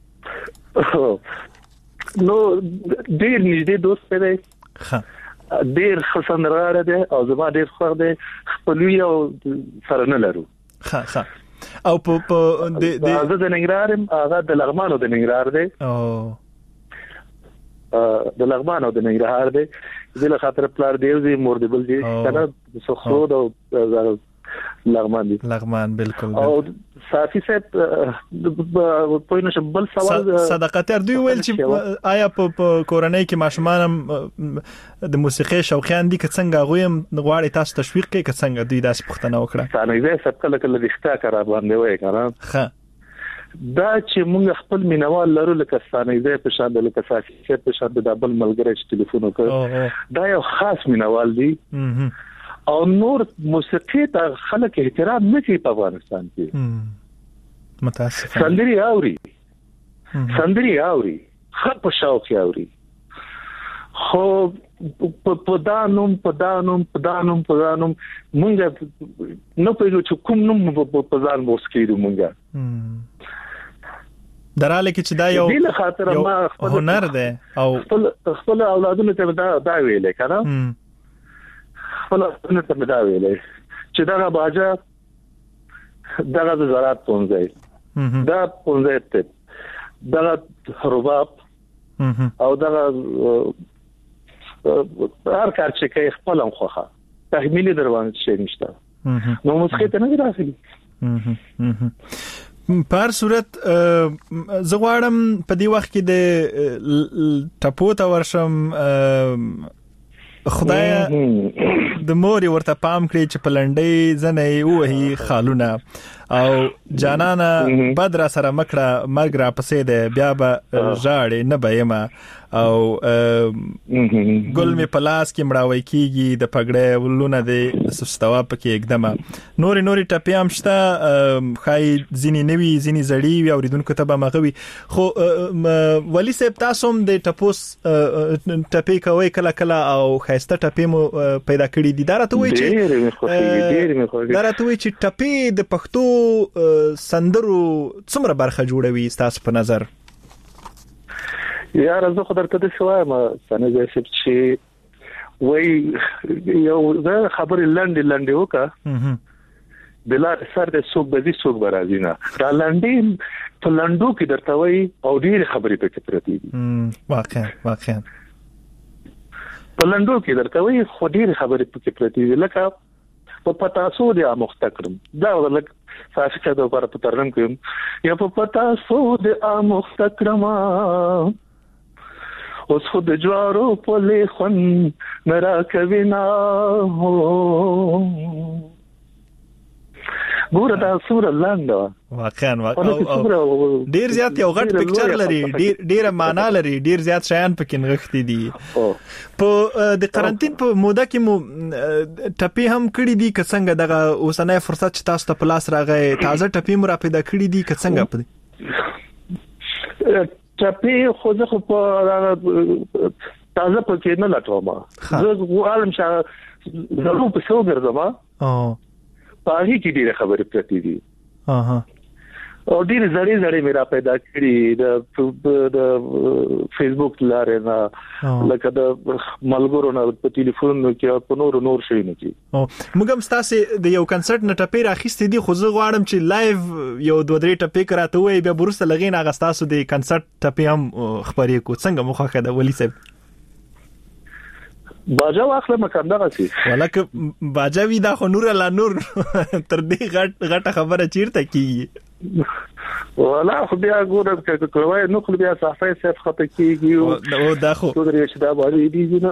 Speaker 10: ډیر نږدې دوست دی ډیر خسندراره دی او زما ډیر خو دی خپل یو سره نه لرو
Speaker 11: او په
Speaker 10: د ننګرهار هغه د لغمانو د ننګرهار دی د لغمان او د ننګرهار دی د خاطر پلار دی مور دی بل دی کنه سخود او
Speaker 11: لغمان بالکل
Speaker 10: او صافي صاحب په نشه بل سوال
Speaker 11: صداقت دوی ویل چې آیا په کورنۍ کې ماشومان د موسیقي شوقیان دي که څنګه غویم غواړي تاسو تشویق کوي که څنګه دوی داس پښتنه وکړه
Speaker 10: څنګه سب کله رښتا کار باندې وای کنه دا چې موږ خپل مینوال لرو لکه ستانګزی په شان د لکه صافي په شان د بل ملګری چې ټلیفون وکړ دا یو خاص مینوال دی او نور موسیقي ته خلک احترام نه کوي په افغانستان کې
Speaker 11: متاسف
Speaker 10: سندري اوري خپ شوق اوري خو پدانم مونږ نو په چې کوم نوم په ځان وسکیرو مونږ
Speaker 11: دراله کې چې دا یو هنر دی او
Speaker 10: خپل اولادونو ته دا ویلې کنه خپل اولادونو ته دا ویلې چې دا باجا دا زراعت پونځي دا پونځي ته دا رباب او دا هر کار چې کوي خپل خوخه تحمیل دروازه شي نشته نو مسخه ته نه راځي
Speaker 11: په صورت زغواړم په دی وخت کې د ټپو ته ورشم خدای د مور ورته پام کړی چې پلنډي زنه وهي خالونه او جانانا بدر سره مکړه مرګ را پسې ده بیا به ژاړې نه بېما او ګل می پلاس کې مړاوي کیږي د پګړې ولونه د سستوا پکې एकदम نوري ټپي هم شته خای زینی نوي زینی زړی وي اوریدونکو ته به مغوي خو ولی صاحب تاسو هم د ټپوس ټپي کوي کله او خاصه ټپي مو پیدا کړی دي درته وای چې ټپي د پښتو سندرو څومره برخه جوړوي تاسو په نظر
Speaker 10: یار زه خو درته د شوایم سنه چې وای یو زه خبرې لاندې وکړه بلا سر د سوق بدی سوق برازینا دا لاندې په لاندو کې درته وای او ډېر خبرې پکې پرتی دي
Speaker 11: واقعا
Speaker 10: په لاندو کې درته وای خو ډېر خبرې پکې پرتی دي لکه په پتاسو د امختکرم دا ولک فاسکه د پر پترن کوم یا په پتاسو د امختکرم اوس خود جوارو په لخن مرا کوینا ګوره دا سور لاندو
Speaker 11: واقعا ډیر زیات یو غټ پکچر لري ډیر معنا لري ډیر زیات شیان پکې نغښتي دي په د قرنټین په موده کې مو ټپي هم کړی دي که څنګه دغه اوسنۍ فرصت چې تاسو ته پلاس راغی تازه ټپي مو را پیدا کړی دي که څنګه په
Speaker 10: ټپي خو زه په تازه پکې نه لټوم زه عالم شه زرو په څو ګرځم پاهي کې ډیره خبرې پرتی دي او ډیره زړې میرا پیدا کړی د فیسبوک لارې نه لکه د ملګرو نه په ټلیفون کې په نور شي نه کی
Speaker 11: موږ هم تاسو د یو کنسرت نه ټپي راخېستې دي خو زه غواړم چې لایو یو 2-3 ټپي کراته وي بیا برسته لغین هغه تاسو د کنسرت ټپي هم خبرې کو څنګه مخه ده ولی صاحب
Speaker 10: باجا واخله مکان دغه سي
Speaker 11: ولکه باجا وی دا خو نور لا نور تر دې غټه خبره چیرته کیږي
Speaker 10: ولا خو بیا ګورم چې کوی نو خو بیا صافه صاحب خطه کیږي
Speaker 11: او دا خو
Speaker 10: درې چې دا باندې دي نه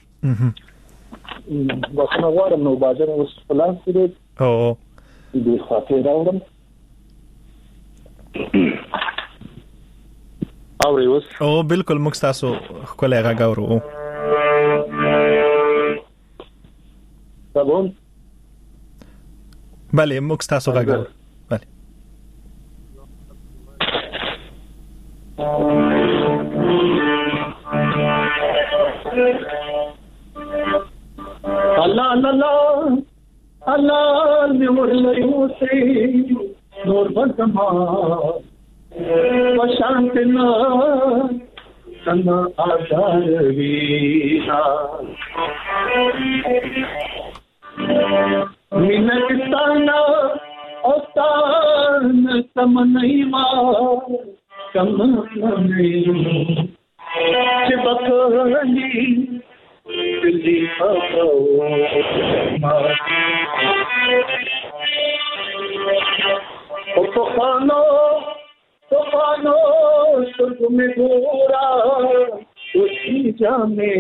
Speaker 10: بس نو غواړم نو باجا اوس پلان کړی
Speaker 11: او
Speaker 10: دې خاطر راوړم
Speaker 11: او بالکل موږ تاسو خپل غاګورو
Speaker 10: تابون
Speaker 11: بله موږ تاسو غاګورو بله
Speaker 10: الله ورله یوسي نور بزما وشانتنا څنګه آزاد وینا مینکستانا اوستان سمنایما کمنای چې بکلی دلی او ما او طوفانو سرگ میں گورا اسی جانے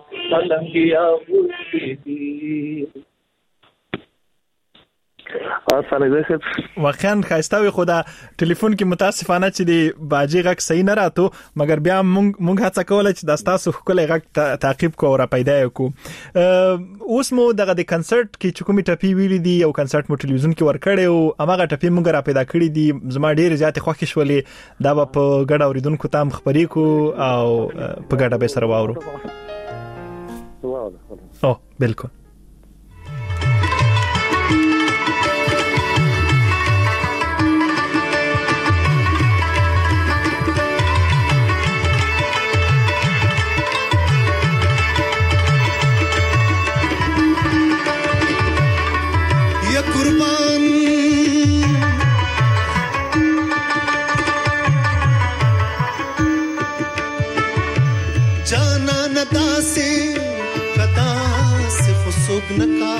Speaker 10: ملنگیا
Speaker 11: واقعا خاصه خدا ټلیفون کې متاسفانه چې دی باجی غک صحیح نه راتو مګر بیا مونږ هڅه کوله چې د تاسو خپل غک تعقیب کو را پیدا کو. اوس مو دغه د کنسرت کې چې کومې ټپی ویلې دي او کنسرت مو ټلویزیون کې ورکړې او هغه ټپی مونږ را پیدا کړې دي زما ډېر زیات خوښ شولې دا په ګډ اوریدونکو تام خبرې کو او په ګډه به سره واورو. او بالکل
Speaker 12: नका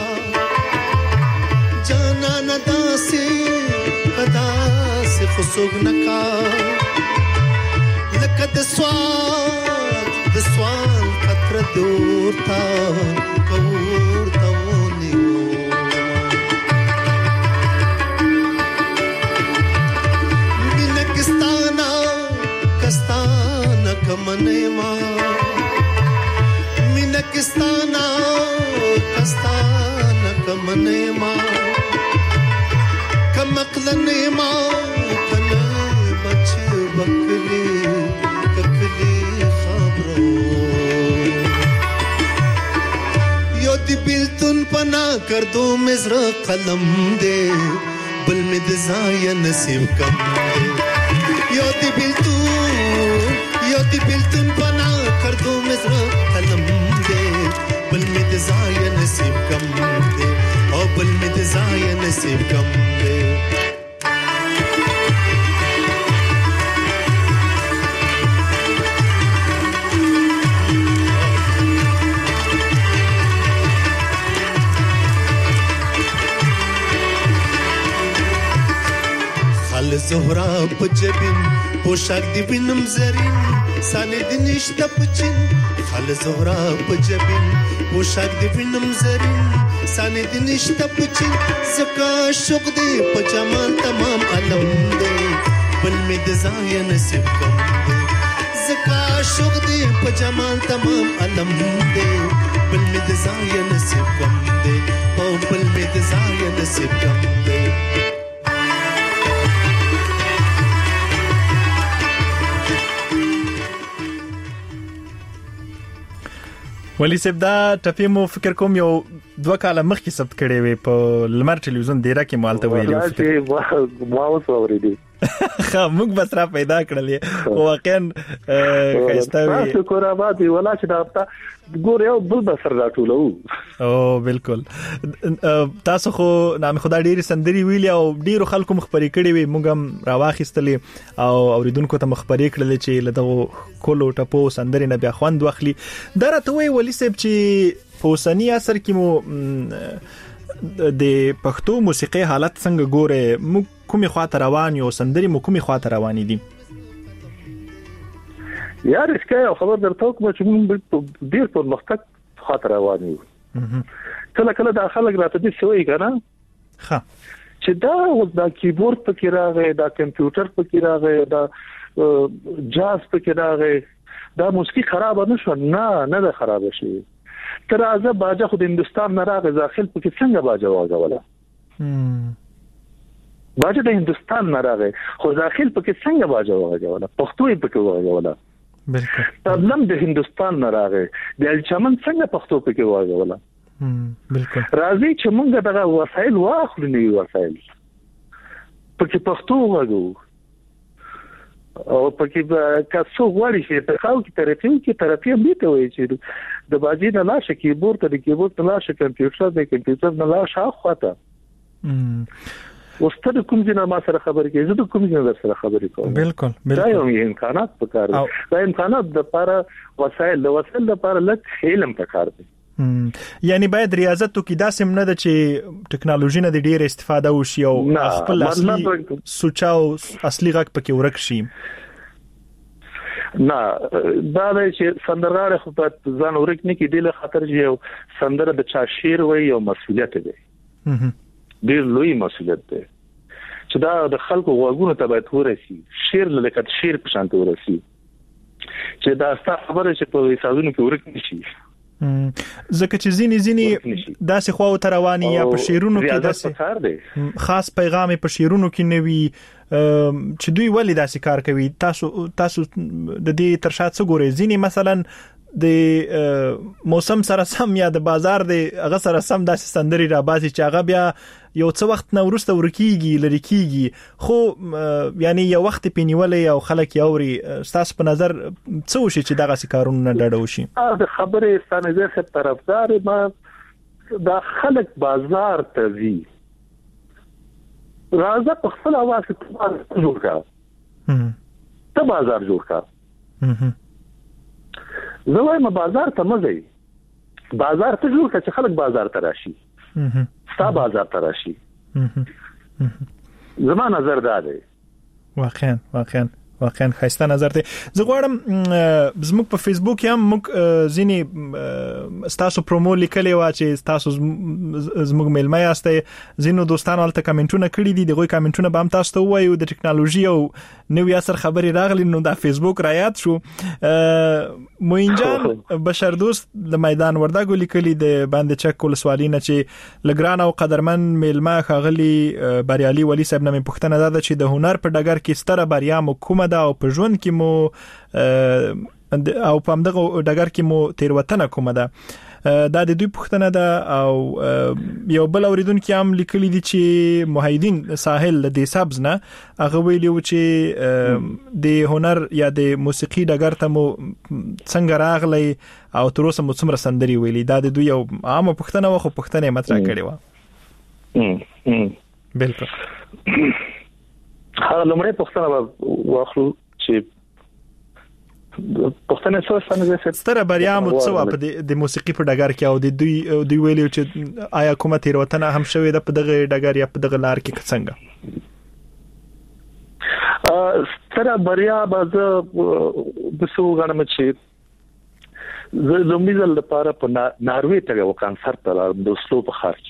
Speaker 12: जाना नदा से कदा से खुसुग नका लकद स्वाल खतर दूर था कौर तवनी मिनकिस्ताना कस्ताना कमने मा मिनकिस्ताना कस्ताना कमने माँ कमकलने माँ कने बच्चे बकली ककली खबरों योदी बिल तुन पना कर दो मिज़र कलम दे बल में दज़ाया नसीब कम दे योदी बिल तुन पना कर दो मिज़र कलम दे बल में दज़ाया नसीब कम दे और बल में दज़ाया नसीब कम दे. खाल ज़ोहरा पजबिन पोशाक दी बिनम ज़रीन साने दिन इश्तपचिन खाल ज़ोहरा पजबिन पोशाक दी बिनम ज़रीन साने दिन इश्तपचिन ज़का शुक दे पजामान तमाम अलम दे बल में दज़ाया नसीब कम दे ज़का शुक दे पजामान तमाम अलम दे बल में दज़ाया नसीब कम दे ओ बल में दज़ाया नसीब कम दे.
Speaker 11: ولی سب دا ټپی مو فکر کوم یو 2 کال مخکې ثبت کړي وي په لمر ټلویزیون دیره کې مالته ویلو
Speaker 10: چې ما اوس اورېدی
Speaker 11: خا موږ بس را پیدا کړلې واقعا خاصه وي
Speaker 10: شکر آباد ولا چې دا ګور یو بل بسر راټولو
Speaker 11: او بالکل تاسو خو نام خدای ډېری سندري ویلي او ډېرو خلکو مخبري کړي وي موږ هم راواخیستلې او اوریدونکو ته مخبري کړل چې لدغه کولو ټپو سندري نه بیا خوند واخلي درته وی ولي سب چې په اوسنی عصر کې مو د پښتو موسیقي حالت څنګه ګوره مو کومه خواته روان یو سندري مو کومه خواته روان دي
Speaker 10: یار اسکه خبر درته کوم چې موږ ډیر په مختلف خاطر روان یو کله کله د خلک راته دي سوې کنه
Speaker 11: ها
Speaker 10: چې دا کیبورډ پکې راغی دا کمپیوټر پکې راغی دا جاز پکې راغی دا موسیقي خراب نه شو نه ده خراب شي تر ازه باجه خو د هندستان نه راغی داخل پکې څنګه باجه واغوله باجه د هندستان نه راغی خو داخل پکې څنګه باجه واغوله پښتو یې پکې واغوله
Speaker 11: بالکل
Speaker 10: تبلم د هندستان نه راغی د الچمن څنګه پښتو پکې واغوله
Speaker 11: بالکل
Speaker 10: راځي چې موږ دغه وسایل واخلو نه وسایل پکې پښتو واغو او پکې کاسو غواړي چې په خاو کې ترپی به ته وایي چې د باجی نه لاشه کیبورډ ته د کیبورډ نه لاشه کمپیوټر د کمپیوټر نه لاشه اخواته وستر کوم ځای ما سره خبرې کوي زه د کوم ځای سره خبرې کوم
Speaker 11: بالکل
Speaker 10: دا یو امکانات پکار دي دا امکانات د لپاره وسایل لپاره لږ علم پکار دي
Speaker 11: یعنی باید ریاضت تو کې داسې نه ده چې ټکنالوژي نه ډېر استفاده وشي او خپل اصلي سوچاو اصلي غږ پکې ورک شي
Speaker 10: نه دا چې سندرغاړي خو په ځان ورک نه کې دی له خاطر یو سندره د چا شعر وي او مسؤلیت دی ډیر لوی مسؤلیت دی چې دا د خلکو غوږونو ته باید ورسي شیر لکه شیر په شان ورسي چې دا ستاسو خبره چې په حسابونو کې ورک شي
Speaker 11: ځکه چې ځینی داسې خو تر رواني یا په شیرونو کې داسې خاص پیغام په شیرونو کې نوي چې دوی ولې داسې کار کوي تاسو د دې تر شا څه ګورئ ځینی مثلا د موسم سره سم یا د بازار د هغه سره سم داسې سندري را باسي چې هغه بیا یو څه وخت نو ورسته ورکیږي لری کیږي خو یعنی یو وخت پینیولې او خلک یوري تاسو په نظر څه وشي چې دغه سکارونه نه ډډه وشي
Speaker 10: د خبرې ستانه زه طرفدار ما دا خلک بازار ته وی راځه په خپل اواز ته جوړ کا ته بازار جوړ کا زه وایم بازار ته مزي بازار ته جوړ کا چې خلک بازار ته راشي ستا بازار ته راشي زما نظر دا دی
Speaker 11: واقعا خاصه نظر دی زه غواړم زموږ په فیسبوک هم موږ ځینی تاسو پرومو لیکلی و چې تاسو زموږ میلمه یاستئ ځینو دوستانو البته کمنټونه کړی دي دغه کمنټونه به هم تاسو ته وایو د ټکنالوژي او نوې اثر خبري راغلی نو د فیسبوک را یاد شو موینجان بشر دوست د میدان وردګو لیکلی د باندې چک ولسوالینه چې لګران او قدرمن میلمه خاغلی بریالي ولی صاحب نه پښتنه ده چې د هنر په ډګر کې ستره بریا مو کومه ده او په ژوند کې مو او په همدغه ډګر کې مو تیروتنه کومه ده دا د دوی پښتنه ده او یو بل اوریدونکو هم لیکلي دي چې محیدین ساحل د دې سبز نه هغه ویلي و چې د هنر یا د موسیقي ډګر ته مو څنګه راغلی او تر اوسه مو څومره سندري ویلي دا د دوی یو عامه پښتنه و خو پښتنه مطرح کړي و بالکل
Speaker 10: هغه لمړی پښتنه واخلو چې پښتنه څو څنګه
Speaker 11: ستره بریا مو څو په د موسیقي په ډګر کې او د دوی ویلو چې آیا کومه تیروتنه هم شوې ده په دغه ډګر یا په دغه لار کې څنګه
Speaker 10: ستره بریا به د څو غنم چې زه لومړی ځل لپاره په ناروې ته یو کنسرت ته د سلو په خارج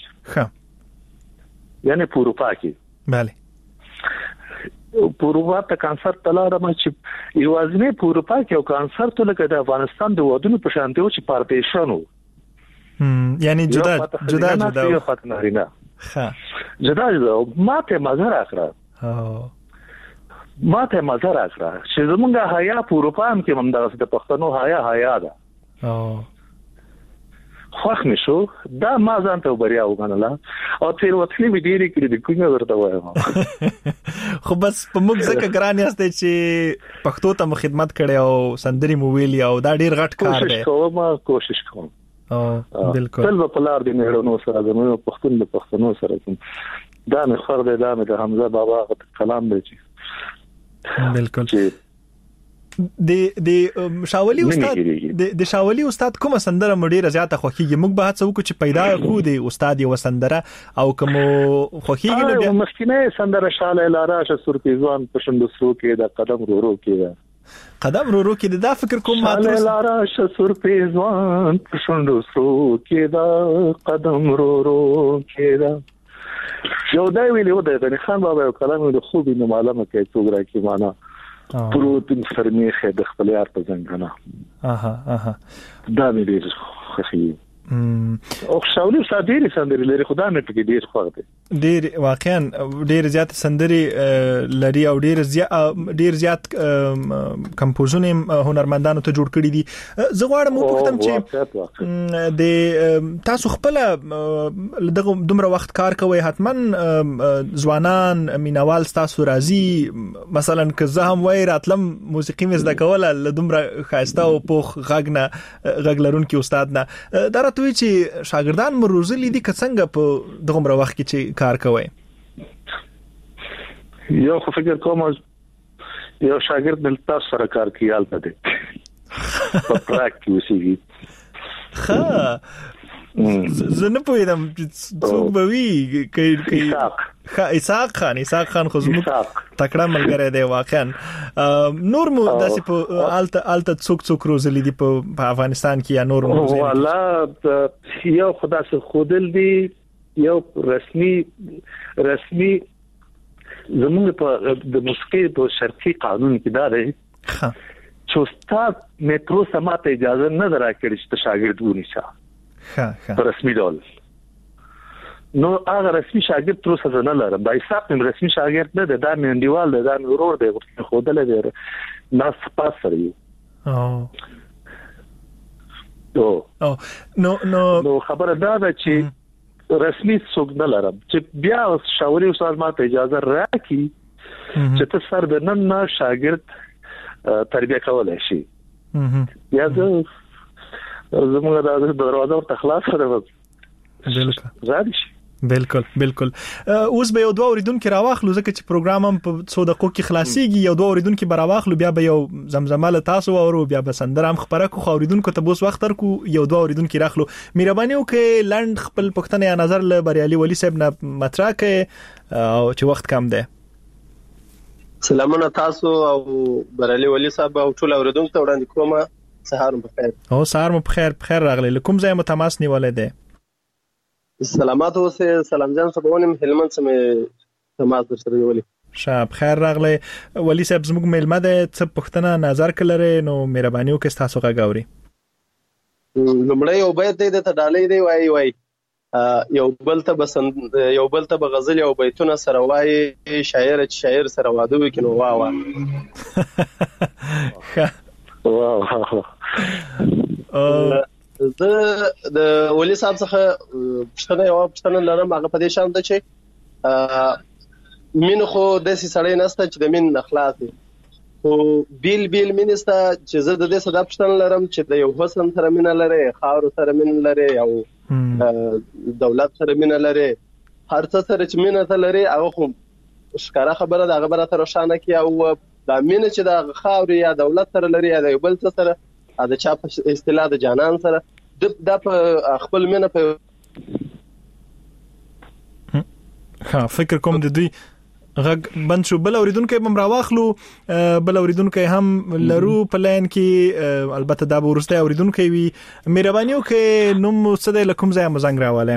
Speaker 10: یعنی په اروپا کې
Speaker 11: bale
Speaker 10: په اروپا ته کنسرت تلاړم چې یوازینی په اروپا کې یو کنسرت لکه د افغانستان د ودونو په شان دی چې پارټیشنو
Speaker 11: یعنی جدا
Speaker 10: یو فتنارینا جدا ماته مزه راکړه ماته مزه راکړه چې زمونږه حیا په اروپا کې هم د پښتنو حیا ده خوښ نشو دا ما ځان ته بریا وګڼله او تیر وختي مې ډېری کړې د کومه ورته وایم
Speaker 11: خو بس په موږ ځکه ګران یاست چې پښتو ته خدمت کړي او سندري مو ویلي او دا ډېر غټ کار دی
Speaker 10: کوشش کوم
Speaker 11: بالکل
Speaker 10: تل په لار دی نه نو سره زموږ پښتون د پښتنو سره کوم دا مې خور دی دا مې د حمزه بابا کلام دی چې
Speaker 11: بالکل د شاولی استاد د شاولی استاد کومه سندره مډیره زیاته خوخیږي موږ به هڅه وکړو چې پیدا کړو د استاد یو سندره او کوم خوخیږي
Speaker 10: نو بیا مسکینه سندره شاله لاره شسور پیزوان پښند سرو کې د قدم رو کې
Speaker 11: قدم رو کې دا فکر کوم
Speaker 10: ماته لاره شسور پیزوان پښند سرو کې دا قدم رو کې دا یو دا ویلو د غنی خان بابا یو کلام د خوبي نو معلومه کوي څوګرا کې معنا پروتین فرمیخه د خپل یار په څنګه دا مې ډیر خوښي او شاولي صادري سندري لري خدای مې پکې ډیر خوښ دي
Speaker 11: ډیر واقعا ډیر زیات سندري لري او ډیر زیات کمپوزونه هنرمندانو ته جوړ کړي دي زه غواړم وپوښتم چې د تاسو خپل دغه دومره وخت کار کوي حتمن ځوانان مینوال تاسو راځي مثلا که زه هم وای راتلم موسیقي مې زده کوله ل دومره خاصه او پوخ غږ لرونکي استاد نه دا راته چې شاګردان مو روزلي دي که څنګه په دغه وخت کې چې کار کوي
Speaker 10: یو خو فکر کوم یو شاګرد بل تاسو سره کار کوي البته دي په پراکټیس وی
Speaker 11: زه نه پوهیدم څوک به وي کې اسحاق خان خو زموږ تکړه ملګری دی واقعا نور مو داسې په الته څوک روزلي دي په افغانستان کې یا نور مو
Speaker 10: والله یو خدای سره خودل دي یو رسمي زموږ په د موسیقي په شرقي قانون کې دا دی چې استاد مترو سماته اجازه نه درکړي چې شاګرد ونیسه په رسمي ډول. نو هغه رسمي شاګرد تر اوسه نه لرم. دا حساب مې رسمي شاګرد نه دی، دا مې انډیوال دی، دا مې ورور دی، خودل دی، ناس پاس سره یو. نو خبره دا ده چې رسمي څوک نه لرم چې بیا شاوري استاد ماته اجازه راکړي چې ته سر د نن شاګرد تربیه کولای شي. یا زموږ د دروازه ورته خلاص کړو.
Speaker 11: بالکل اوس به یو دوه اوریدونکو راواخلو ځکه چې پروګرام هم په 100 دقیقو کې خلاصيږي. یو دوه اوریدونکو به راواخلو، بیا به یو زمزمه له تاسو اورو، بیا به سندره هم خبره کو اوریدونکو ته بوس وخت ترکو. یو دوه اوریدونکو راخلو. مهرباني وکړئ لند خپل پښتنه یا نظر له بریالي ولی صاحب نه مطرح کړئ او چې وخت کم دی.
Speaker 16: سلامونه تاسو او بریالي ولی صاحب او ټول اوریدونکو ته وړاندې کوم. سهار مو بخیر.
Speaker 11: سهار مو بخیر راغلی. کوم ځای مو تماس نیولای دی؟
Speaker 16: سلامات اوسه. سلام جان صبحونم هلمند سمې تماس در سره ویلي.
Speaker 11: شاب خیر راغلی. ولی صاحب زموږ ملمه ده څه پښتنه نظر کړلره نو مهرباني وکړئ تاسو غاوري.
Speaker 16: لمړی یو بیت دی ته ډالۍ دی وای یو بل ته غزل او بیتونه سره وای شاعر سره واده وکړو واه زه د ولی صاحب څخه پښتنه لرم. هغه په دې شان ده چې مين خو د سې سړی نسته چې د مين اخلاق خو بیل مینسته چې زه د دې صدا پښتنه لرم چې د یو حسن سره مين لري، خاور سره مين لري او دولت سره مين لري، هر څه سره چې مين ته لري. هغه خو ښکارا خبره ده، خبره تر شانه کې او د مين چې د خاور یا دولت سره لري یا د بل څه سره دا چا په اصطلاح د جانان سره د په خپل مینه په
Speaker 11: فکر کوم د دوی غږ بند شو. بل اوریدونکو هم راواخلو، بل اوریدونکو هم لرو په لاین کې. البته دا به ورسته اوریدونکو وي. مهرباني وکړئ نوم څه دی لکم ځای مزنګ راواله.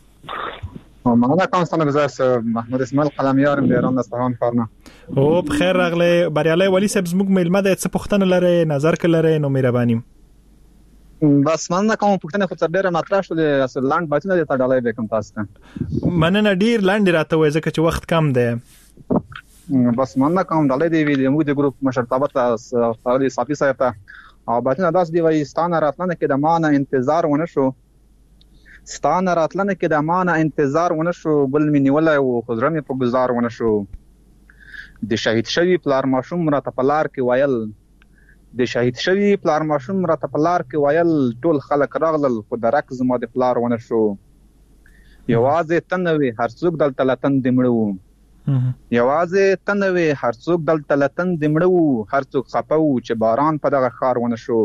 Speaker 17: معنا کوم څنګه زاس محمود اسماعیل قلمیار د ایران اصفهان ښارنه.
Speaker 11: او بخیر راغلی. بریالي ولی صاحب زموږ ملمه ده څه پښتنه لري نظر کړلره نو مهرباني.
Speaker 17: بس مننه کوم پښتنه خو تر ډیره مطرح شو د اصل لاند بچنه د تډالای وکم تاسو ته.
Speaker 11: مننه ډیر لاند راته وای ځکه چې وخت کم دی.
Speaker 17: بس مننه کوم ډالای دی ویل موږ د ګروپ مشرتابه تاسو صافي صاحب ته او بچنه داس دی وای ستانه راتلنه کې د مانه انتظار ونه شو. ستانه راتلنه کې د مانه انتظار ونه شو، بل مې نیولای او خضرمه په گزار ونه شو. د شهید شوی پلار ماشوم را تپلار کې وایل، د شهید شوی پلار ماشوم را تپلار کې وایل، ټول خلک راغلل خو درک زما د پلار ونه شو. یوازې تنوي هر څوک دلته لتن دمړو، یوازې تنوي هر څوک دلته لتن دمړو، هر څوک خپو چې باران په دغه خار ونه شو.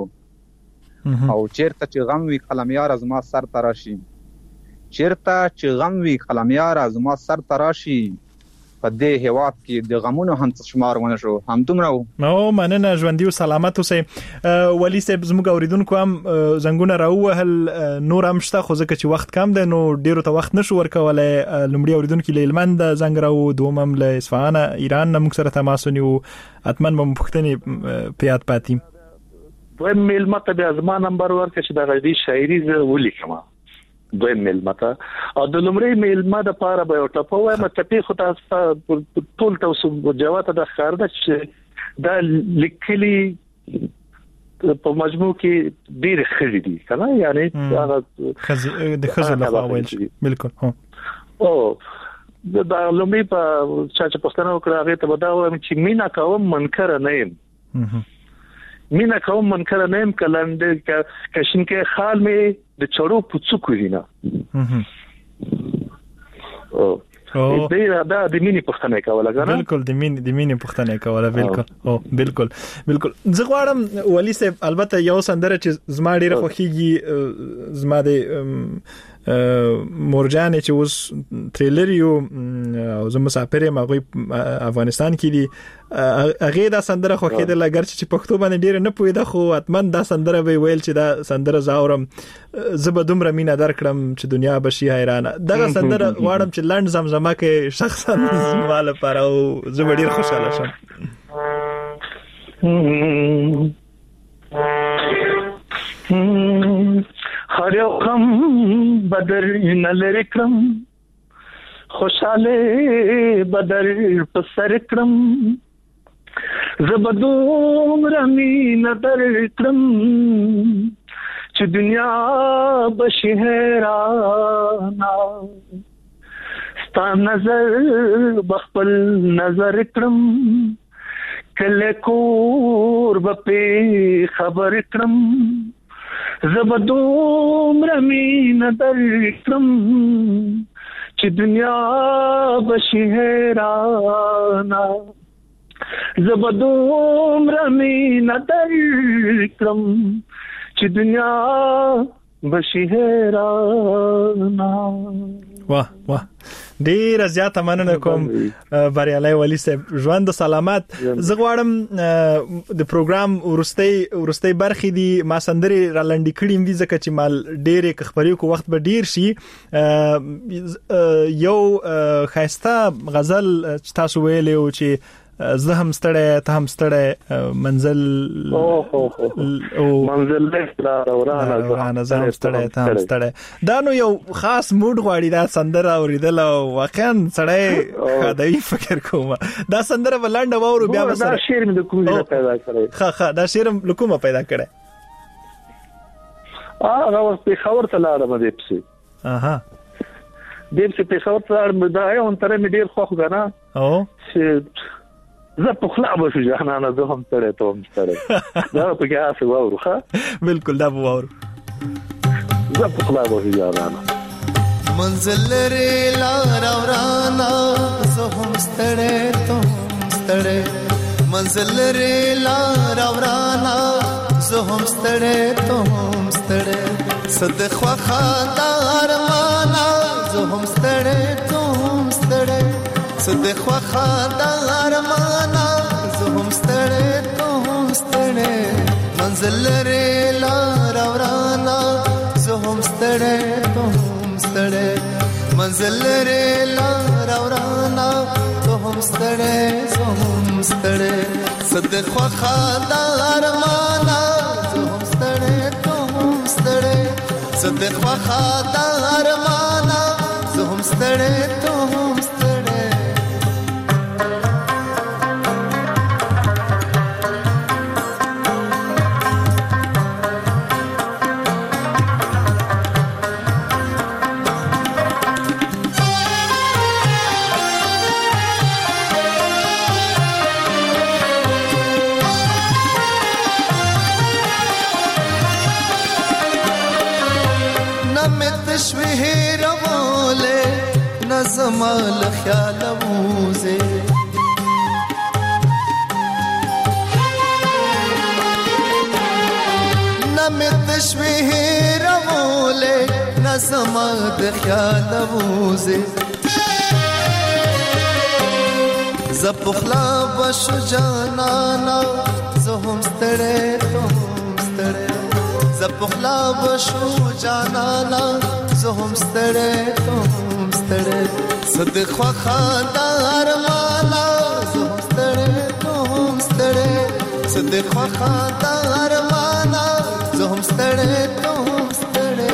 Speaker 17: او چیرته چې غم وی قلمیار از ما سر تراشي، چیرته چې غم وی قلمیار از ما سر تراشي، په دې هواد کې د غمونو هم شمار ونه شو. هم دومره
Speaker 11: نو مننه ژوندۍ او سلامت اوسئ. ولی صاحب زموږ اوریدونکو هم زنګونه راوهل نور هم شته خو ځکه چې وخت کم دی نو ډیرو ته وخت نشو ورکولای. لومړی اوریدونکو له هلمند زنګ راو، دوم هم له اصفهان ایران نه موږ سره تماس ونیو. اتمن به پښتني پیات پاتې
Speaker 10: دویم میلمه ته بیا زما نمبر ورکړه چې دا غږی شاعري زه ولیکم. دویم میلمه ته او د لومړی میلمه د پاره به یو ټپه وایم. ټپې خو تاسو ټول تاسو جواب ته د ښکار ده چې دا لیکلي په مجموع کې ډېر خېری دي کنه، یعنی هغه
Speaker 11: د خزل لخوا ویل شي. بالکل هو
Speaker 10: او دا لومړی په چې پښتنه وکړه هغه ته ودا وایم چې مینا کوم منکر نه یم، مینا کوم منکر نه یم، کلند کشن کې خال می د چړو پڅوک وینا او دا د مینې پښتنه کوله کنه.
Speaker 11: بالکل د مینې پښتنه کوله. بالکل او بالکل زه غواړم ولی صاحب البته یو سندره چې زما ډیره خوښیږي، زما د مورجان چې اوس ټریلر یو او زه مسافر یم افغانستان کې دي هغه دا سندره خو کېده لګر چې پښتو باندې ډیر نه پوهیده خو اتمن دا سندره به ویل چې دا سندره زاورم زب دومره مینا درکړم چې دنیا بشي حیرانه دا سندره واړم چې لند زمزمه کې شخصا مال پر او زه ډیر خوشاله شم
Speaker 10: هر یو غم بدر نلر کرم خوشاله بدر پسر کرم زبدوم رمی ندر کرم چې دنیا بشي حیرانا ستا نظر بخپل نظر کرم کله کور بپی خبر کرم زبدوم رمی ندر کرم چې دنیا بشي حیرانا زبدوم رمی ندر کرم چې دنیا بشي حیرانا.
Speaker 11: واه واه ډیر زیاته مننه کوم بریالي ولی صاحب ژوند سلامت. زه غواړم د پروګرام ورستۍ برخې دي ما سندري را لنډی کړم دي ځکه چې مال ډېرې خبرې کو وخت به ډیر شي. یو خاصه غزل تاسو ویلې او چې زه هم ستړی ته هم ستړی منزل
Speaker 10: منزل لا ورانه
Speaker 11: زه هم ستړی ته هم ستړی دا نو یو خاص موډ غواړي دا سندره اوریدل او واقعا سړی خدای فکر کوم دا سندره ولانډ وورو بیا
Speaker 10: دا شعر مې د کوم ځای پیدا کړی
Speaker 11: ها دا شعر لکومه پیدا کړی
Speaker 10: هغه وخت په خبر ته لاړم دې پسې دې پسې په خبر ته لاړم دا یو تر مې ډیر خوښ غنا
Speaker 11: او
Speaker 10: چې زه په خلا به شو جانانه زه هم تړې ته هم تړې دا په کې اسه وورو ښه
Speaker 11: بالکل دا وورو
Speaker 10: زه په خلا به شو جانانه
Speaker 12: منزل لري لار ورانا زه هم تړې ته هم تړې منزل لري لار ورانا زه هم تړې ته هم تړې صدق وخدار مانا زه هم تړې ته هم تړې صدق وخدار مانا زه هم ستړې ته هم ستړې منزل لري لار ورانا زه هم ستړې ته هم ستړې منزل لري لار ورانا زه هم ستړې زه هم ستړې صدق وخدار مانا زه هم ستړې ته هم ستړې صدق وخدار مانا زه هم ستړې ته هم ستړې زمال خیال موزه نمی تشویه روله نزمال خیال موزه زبخلا بشو جانانا زهم ستره تهم ستره زبخلا بشو جانانا زهم ستره تهم ستره صدق وخدار مانا زهم ستړې ته هم ستړې صدق وخدار مانا زهم ستړې ته هم ستړې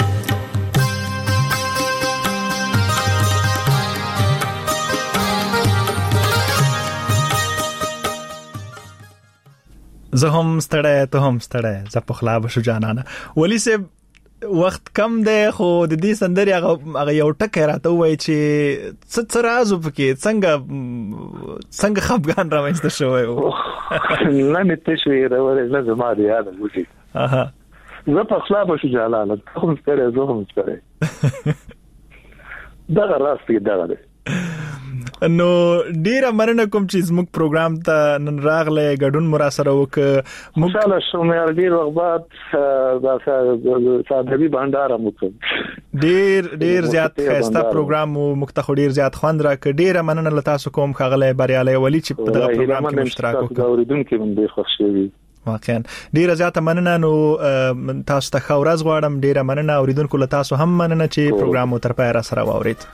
Speaker 11: زهم ستړې ته هم ستړې زپخلا بشو جانانه. ولی صاحب وخت کم دی خو د دې سندري هغه یو ټکی راته وای چې څه رازو پکې څنګه خپګان راوځته شوی و
Speaker 10: نه مې تشوي راوړې نه زما دی یاد وږي زه په خلاص شو جلاله کوم ستړي زه هم ستړي دا راستي دا دی.
Speaker 11: نو ډیره مننه کوم چې زموږ پروګرام ته نن راغله غډون مرا سره وک
Speaker 10: مشاله شومه ډیر وخت دا سادهبي بندار مو
Speaker 11: ډیر زیات خسته پروګرام مختخ ډیر زیات خوند را ک ډیره مننه لتاسو کوم خغله بریالي ولی چې په دغه پروګرام کې اشتراک وکړ اوریدونکو هم ډیر خوښ شوي واقعا ډیره زیاته مننه نو تاسو ته خورز غواړم ډیره مننه اوریدونکو له تاسو هم مننه چې پروګرام مو تر پای را سره واورید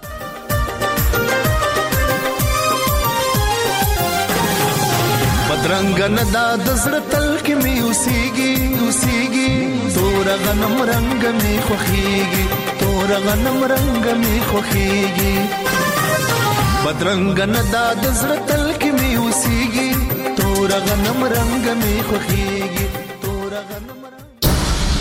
Speaker 12: بدرنګ نه د زړه تل کې می اوسېږي تور غنم رنگ می خوخيږي بدرنګ نه د زړه تل کې می اوسېږي تور غنم رنگ می خوخيږي